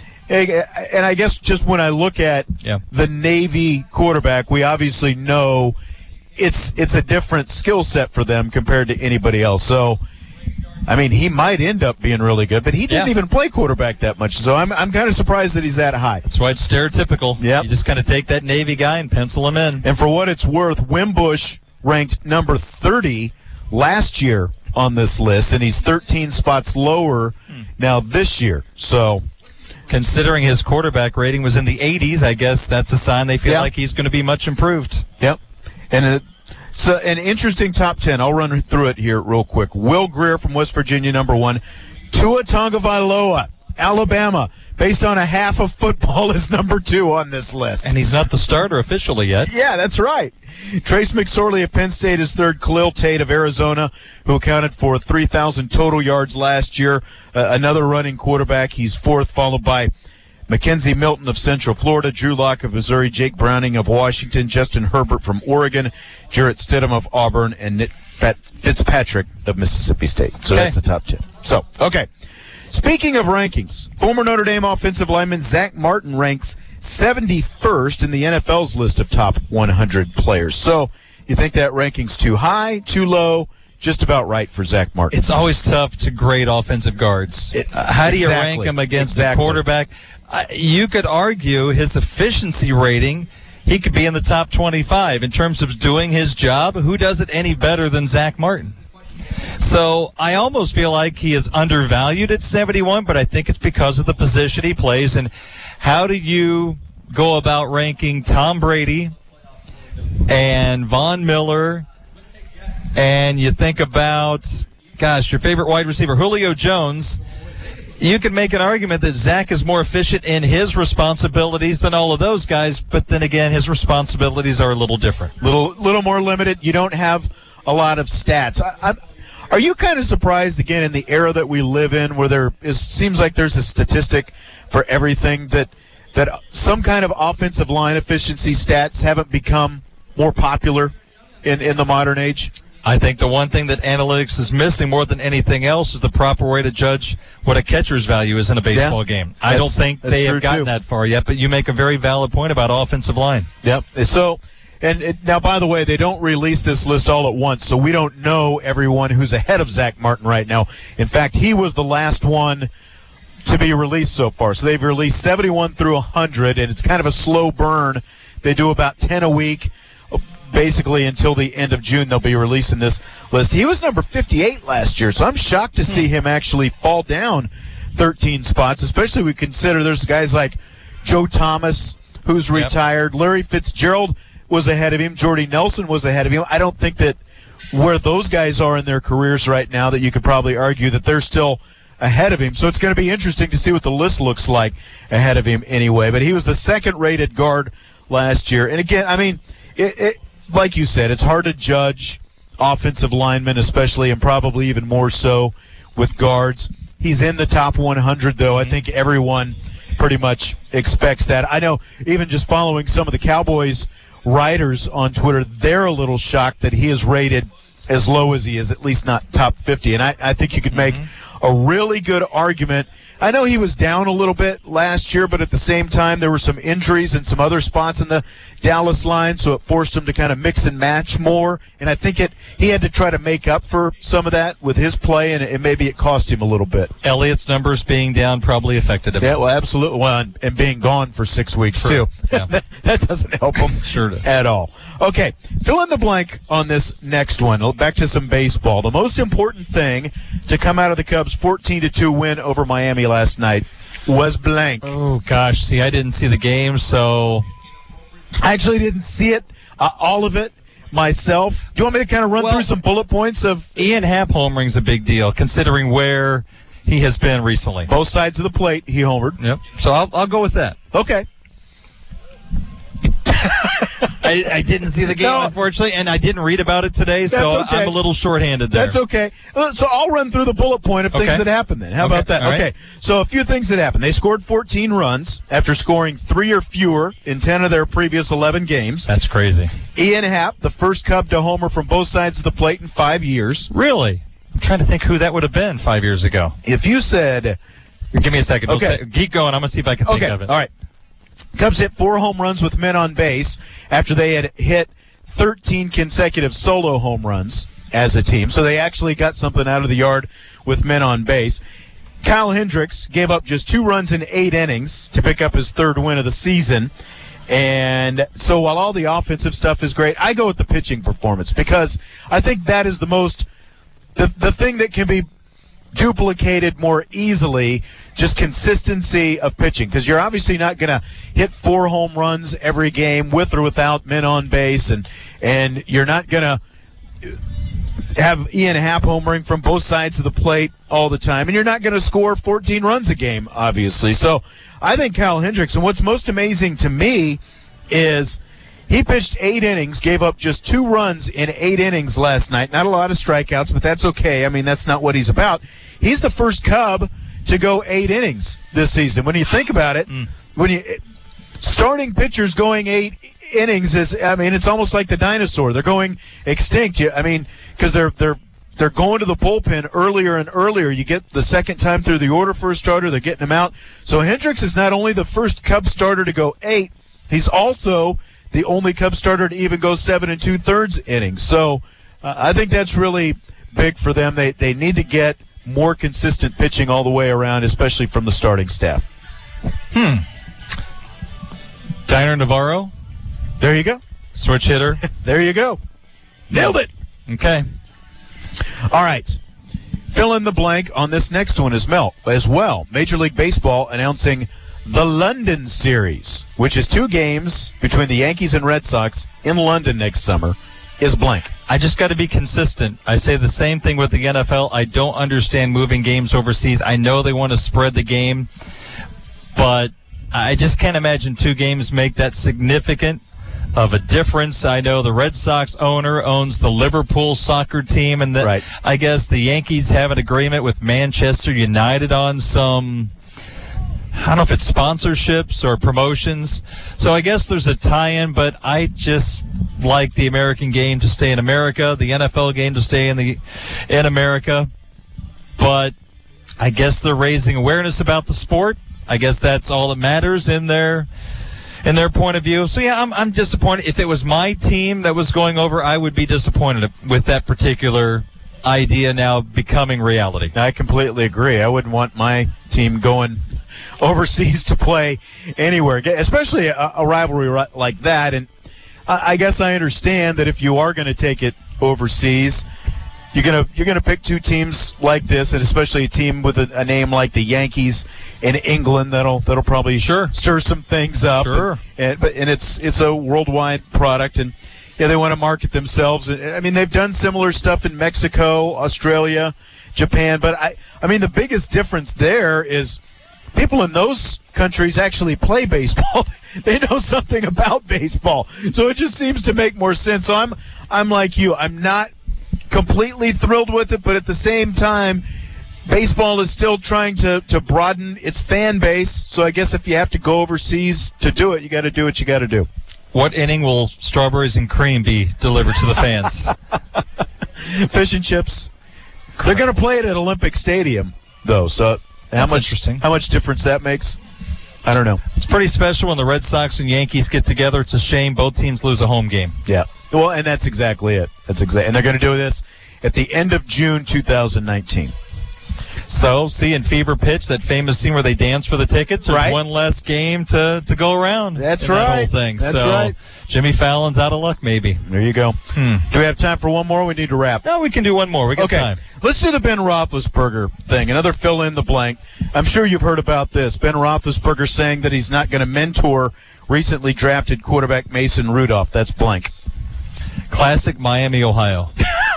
And I guess just when I look at yeah. the Navy quarterback, we obviously know it's it's a different skill set for them compared to anybody else. So, I mean, he might end up being really good, but he didn't yeah. even play quarterback that much. So I'm I'm kind of surprised that he's that high. That's why it's stereotypical. Yeah, you just kind of take that Navy guy and pencil him in. And for what it's worth, Wimbush ranked number thirty last year on this list, and he's thirteen spots lower hmm. now this year. So, considering his quarterback rating was in the eighties, I guess that's a sign they feel yeah. like he's going to be much improved. Yep. And it, so an interesting top ten. I'll run through it here real quick. Will Grier from West Virginia, number one. Tua Tagovailoa, Alabama, based on a half of football, is number two on this list. And he's not the starter officially yet. Yeah, that's right. Trace McSorley of Penn State is third. Khalil Tate of Arizona, who accounted for three thousand total yards last year. Uh, another running quarterback. He's fourth, followed by Mackenzie Milton of Central Florida, Drew Lock of Missouri, Jake Browning of Washington, Justin Herbert from Oregon, Jarrett Stidham of Auburn, and Nick Fitzpatrick of Mississippi State. So okay. that's the top ten. So, okay. Speaking of rankings, former Notre Dame offensive lineman Zach Martin ranks seventy-first in the N F L's list of top one hundred players. So, you think that ranking's too high, too low? Just about right for Zach Martin. It's always tough to grade offensive guards. It, uh, how do you exactly, rank him against exactly. the quarterback? Uh, you could argue his efficiency rating, he could be in the top twenty-five in terms of doing his job. Who does it any better than Zach Martin? So I almost feel like he is undervalued at seventy-one, but I think it's because of the position he plays. And how do you go about ranking Tom Brady and Von Miller? And you think about, gosh, your favorite wide receiver, Julio Jones. You could make an argument that Zach is more efficient in his responsibilities than all of those guys, but then again, his responsibilities are a little different. Little, little more limited. You don't have a lot of stats. I, I, are you kind of surprised, again, in the era that we live in, where there is, seems like there's a statistic for everything, that that some kind of offensive line efficiency stats haven't become more popular in, in the modern age? I think the one thing that analytics is missing more than anything else is the proper way to judge what a catcher's value is in a baseball yeah, game. I don't think they have gotten too. that far yet, but you make a very valid point about offensive line. Yep. So, And it, now, by the way, they don't release this list all at once, so we don't know everyone who's ahead of Zach Martin right now. In fact, he was the last one to be released so far. So they've released seventy-one through one hundred, and it's kind of a slow burn. They do about ten a week. Basically, until the end of June, they'll be releasing this list. He was number fifty-eight last year, so I'm shocked to see him actually fall down thirteen spots, especially we consider there's guys like Joe Thomas, who's yep. retired. Larry Fitzgerald was ahead of him. Jordy Nelson was ahead of him. I don't think that where those guys are in their careers right now that you could probably argue that they're still ahead of him. So it's going to be interesting to see what the list looks like ahead of him anyway. But he was the second-rated guard last year. And again, I mean, it, it, like you said, it's hard to judge offensive linemen, especially and probably even more so with guards. He's in the top one hundred, though. I think everyone pretty much expects that. I know even just following some of the Cowboys writers on Twitter, they're a little shocked that he is rated as low as he is, at least not top fifty. And I, I think you could make mm-hmm. a really good argument. I know he was down a little bit last year, but at the same time, there were some injuries in some other spots in the Dallas line, so it forced him to kind of mix and match more. And I think it he had to try to make up for some of that with his play, and, and maybe it cost him a little bit. Elliott's numbers being down probably affected him. Yeah, well, absolutely. Well, and, and being gone for six weeks, True. too. Yeah. that, that doesn't help him sure does. at all. Okay, fill in the blank on this next one. Back to some baseball. The most important thing to come out of the Cubs' fourteen to two win over Miami last night was blank. Oh, gosh. See, I didn't see the game, so I actually didn't see it, uh, all of it, myself. Do you want me to kind of run well, through some bullet points of... Ian Happ homering's a big deal, considering where he has been recently. Both sides of the plate, he homered. Yep. So I'll, I'll go with that. Okay. I, I didn't see the game, no. unfortunately, and I didn't read about it today, That's so okay. I'm a little shorthanded there. That's okay. So I'll run through the bullet point of okay. things that happened then. How okay. about that? All okay. Right. So a few things that happened. They scored fourteen runs after scoring three or fewer in ten of their previous eleven games. That's crazy. Ian Happ, the first Cub to homer from both sides of the plate in five years. Really? I'm trying to think who that would have been five years ago. If you said... Give me a second. Okay. Say, keep going. I'm going to see if I can think okay. of it. All right. Cubs hit four home runs with men on base after they had hit thirteen consecutive solo home runs as a team. So they actually got something out of the yard with men on base. Kyle Hendricks gave up just two runs in eight innings to pick up his third win of the season. And so while all the offensive stuff is great, I go with the pitching performance because I think that is the most the, the thing that can be duplicated more easily, just consistency of pitching, because you're obviously not going to hit four home runs every game with or without men on base, and and you're not going to have Ian Happ homering from both sides of the plate all the time, and you're not going to score fourteen runs a game, obviously. So I think Kyle Hendricks, and what's most amazing to me is he pitched eight innings, gave up just two runs in eight innings last night. Not a lot of strikeouts, but that's okay. I mean, that's not what he's about. He's the first Cub to go eight innings this season. When you think about it, mm. when you starting pitchers going eight innings is, I mean, it's almost like the dinosaur. They're going extinct. I mean, because they're they're they're going to the bullpen earlier and earlier. You get the second time through the order for a starter, they're getting him out. So Hendricks is not only the first Cub starter to go eight, he's also the only Cub starter to even go seven and two thirds innings. So uh, I think that's really big for them. They they need to get more consistent pitching all the way around, especially from the starting staff. Hmm. Diner Navarro. There you go. Switch hitter. There you go. Nailed it. Okay. All right. Fill in the blank on this next one as well. As well. Major League Baseball announcing the London Series, which is two games between the Yankees and Red Sox in London next summer, is blank. I just got to be consistent. I say the same thing with the N F L. I don't understand moving games overseas. I know they want to spread the game, but I just can't imagine two games make that significant of a difference. I know the Red Sox owner owns the Liverpool soccer team, and the, right. I guess the Yankees have an agreement with Manchester United on some, I don't know if it's sponsorships or promotions. So I guess there's a tie-in, but I just like the American game to stay in America, the N F L game to stay in the in America. But I guess they're raising awareness about the sport. I guess that's all that matters in their in their point of view. So, yeah, I'm, I'm disappointed. If it was my team that was going over, I would be disappointed with that particular idea now becoming reality. I completely agree. I wouldn't want my team going overseas to play anywhere, especially a, a rivalry like that. And I, I guess I understand that if you are going to take it overseas, You're gonna you're gonna pick two teams like this, and especially a team with a, a name like the Yankees in England that'll that'll probably sure. stir some things up. Sure. And, and but and it's it's a worldwide product, and yeah, they want to market themselves. I mean, they've done similar stuff in Mexico, Australia, Japan, but I I mean the biggest difference there is people in those countries actually play baseball. They know something about baseball, so it just seems to make more sense. So I'm I'm like you. I'm not completely thrilled with it, but at the same time, baseball is still trying to, to broaden its fan base. So I guess if you have to go overseas to do it, you got to do what you got to do. What inning will strawberries and cream be delivered to the fans? Fish and chips. They're going to play it at Olympic Stadium, though. So how That's much interesting. How much difference that makes? I don't know. It's pretty special when the Red Sox and Yankees get together. It's a shame both teams lose a home game. Yeah. Well, and that's exactly it. That's exactly, and they're going to do this at the end of June two thousand nineteen. So, see, in Fever Pitch, that famous scene where they dance for the tickets, there's right. one less game to, to go around. That's in right. That whole thing. That's so, right. Jimmy Fallon's out of luck, maybe. There you go. Hmm. Do we have time for one more? We need to wrap. No, we can do one more. We got okay. time. Let's do the Ben Roethlisberger thing. Another fill in the blank. I'm sure you've heard about this. Ben Roethlisberger saying that he's not going to mentor recently drafted quarterback Mason Rudolph. That's blank. Classic Miami, Ohio.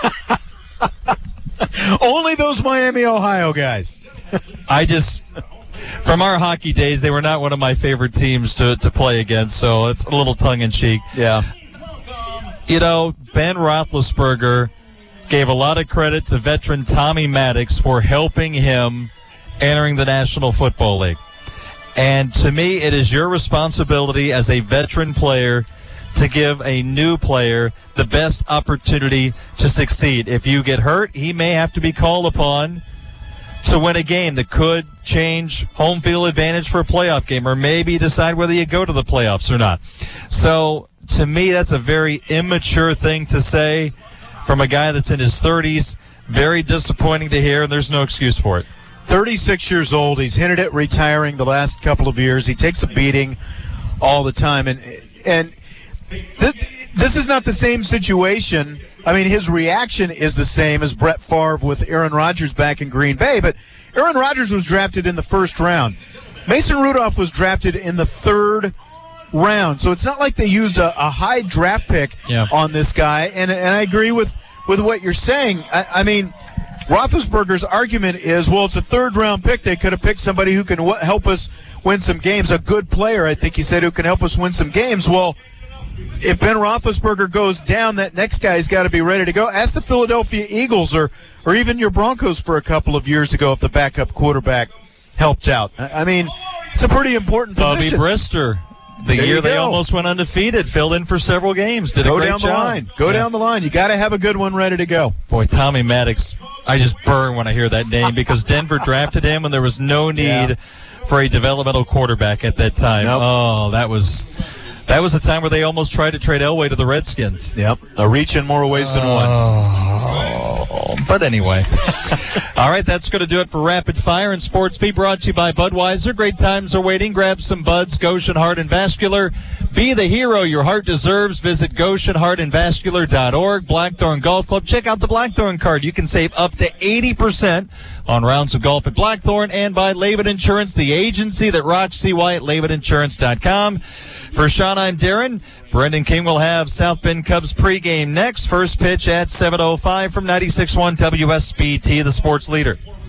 Only those Miami, Ohio guys. I just, from our hockey days, they were not one of my favorite teams to, to play against, so it's a little tongue-in-cheek. Yeah. You know, Ben Roethlisberger gave a lot of credit to veteran Tommy Maddox for helping him entering the National Football League. And to me, it is your responsibility as a veteran player to give a new player the best opportunity to succeed. If you get hurt, he may have to be called upon to win a game that could change home field advantage for a playoff game, or maybe decide whether you go to the playoffs or not. So, to me, that's a very immature thing to say from a guy that's in his thirties. Very disappointing to hear, and there's no excuse for it. thirty-six years old. He's hinted at retiring the last couple of years. He takes a beating all the time, and and th- this is not the same situation. I mean, his reaction is the same as Brett Favre with Aaron Rodgers back in Green Bay, but Aaron Rodgers was drafted in the first round. Mason Rudolph was drafted in the third round, so it's not like they used a, a high draft pick yeah. on this guy, and and I agree with, with what you're saying. I, I mean, Roethlisberger's argument is, well, it's a third-round pick. They could have picked somebody who can w- help us win some games, a good player, I think he said, who can help us win some games. Well, if Ben Roethlisberger goes down, that next guy's got to be ready to go. Ask the Philadelphia Eagles or, or even your Broncos for a couple of years ago if the backup quarterback helped out. I mean, it's a pretty important position. Bobby Brister, the There year you they go. almost went undefeated, filled in for several games, did Go a great down the job. line. Go Yeah. down the line. You got to have a good one ready to go. Boy, Tommy Maddox, I just burn when I hear that name because Denver drafted him and there was no need Yeah. for a developmental quarterback at that time. Nope. Oh, that was that was a time where they almost tried to trade Elway to the Redskins. Yep. A reach in more ways than one. Oh, but anyway. All right, that's going to do it for Rapid Fire and Sports Beat, brought to you by Budweiser. Great times are waiting. Grab some Buds, Goshen Heart and Vascular. Be the hero your heart deserves. Visit Goshen Heart and Vascular dot org. Blackthorn Golf Club. Check out the Blackthorn card. You can save up to eighty percent on rounds of golf at Blackthorn, and by Laban Insurance, the agency that rocks. C Y at Laban Insurance dot com. For Sean, I'm Darren. Brendan King will have South Bend Cubs pregame next. First pitch at seven oh five from ninety-six point one W S B T, the sports leader.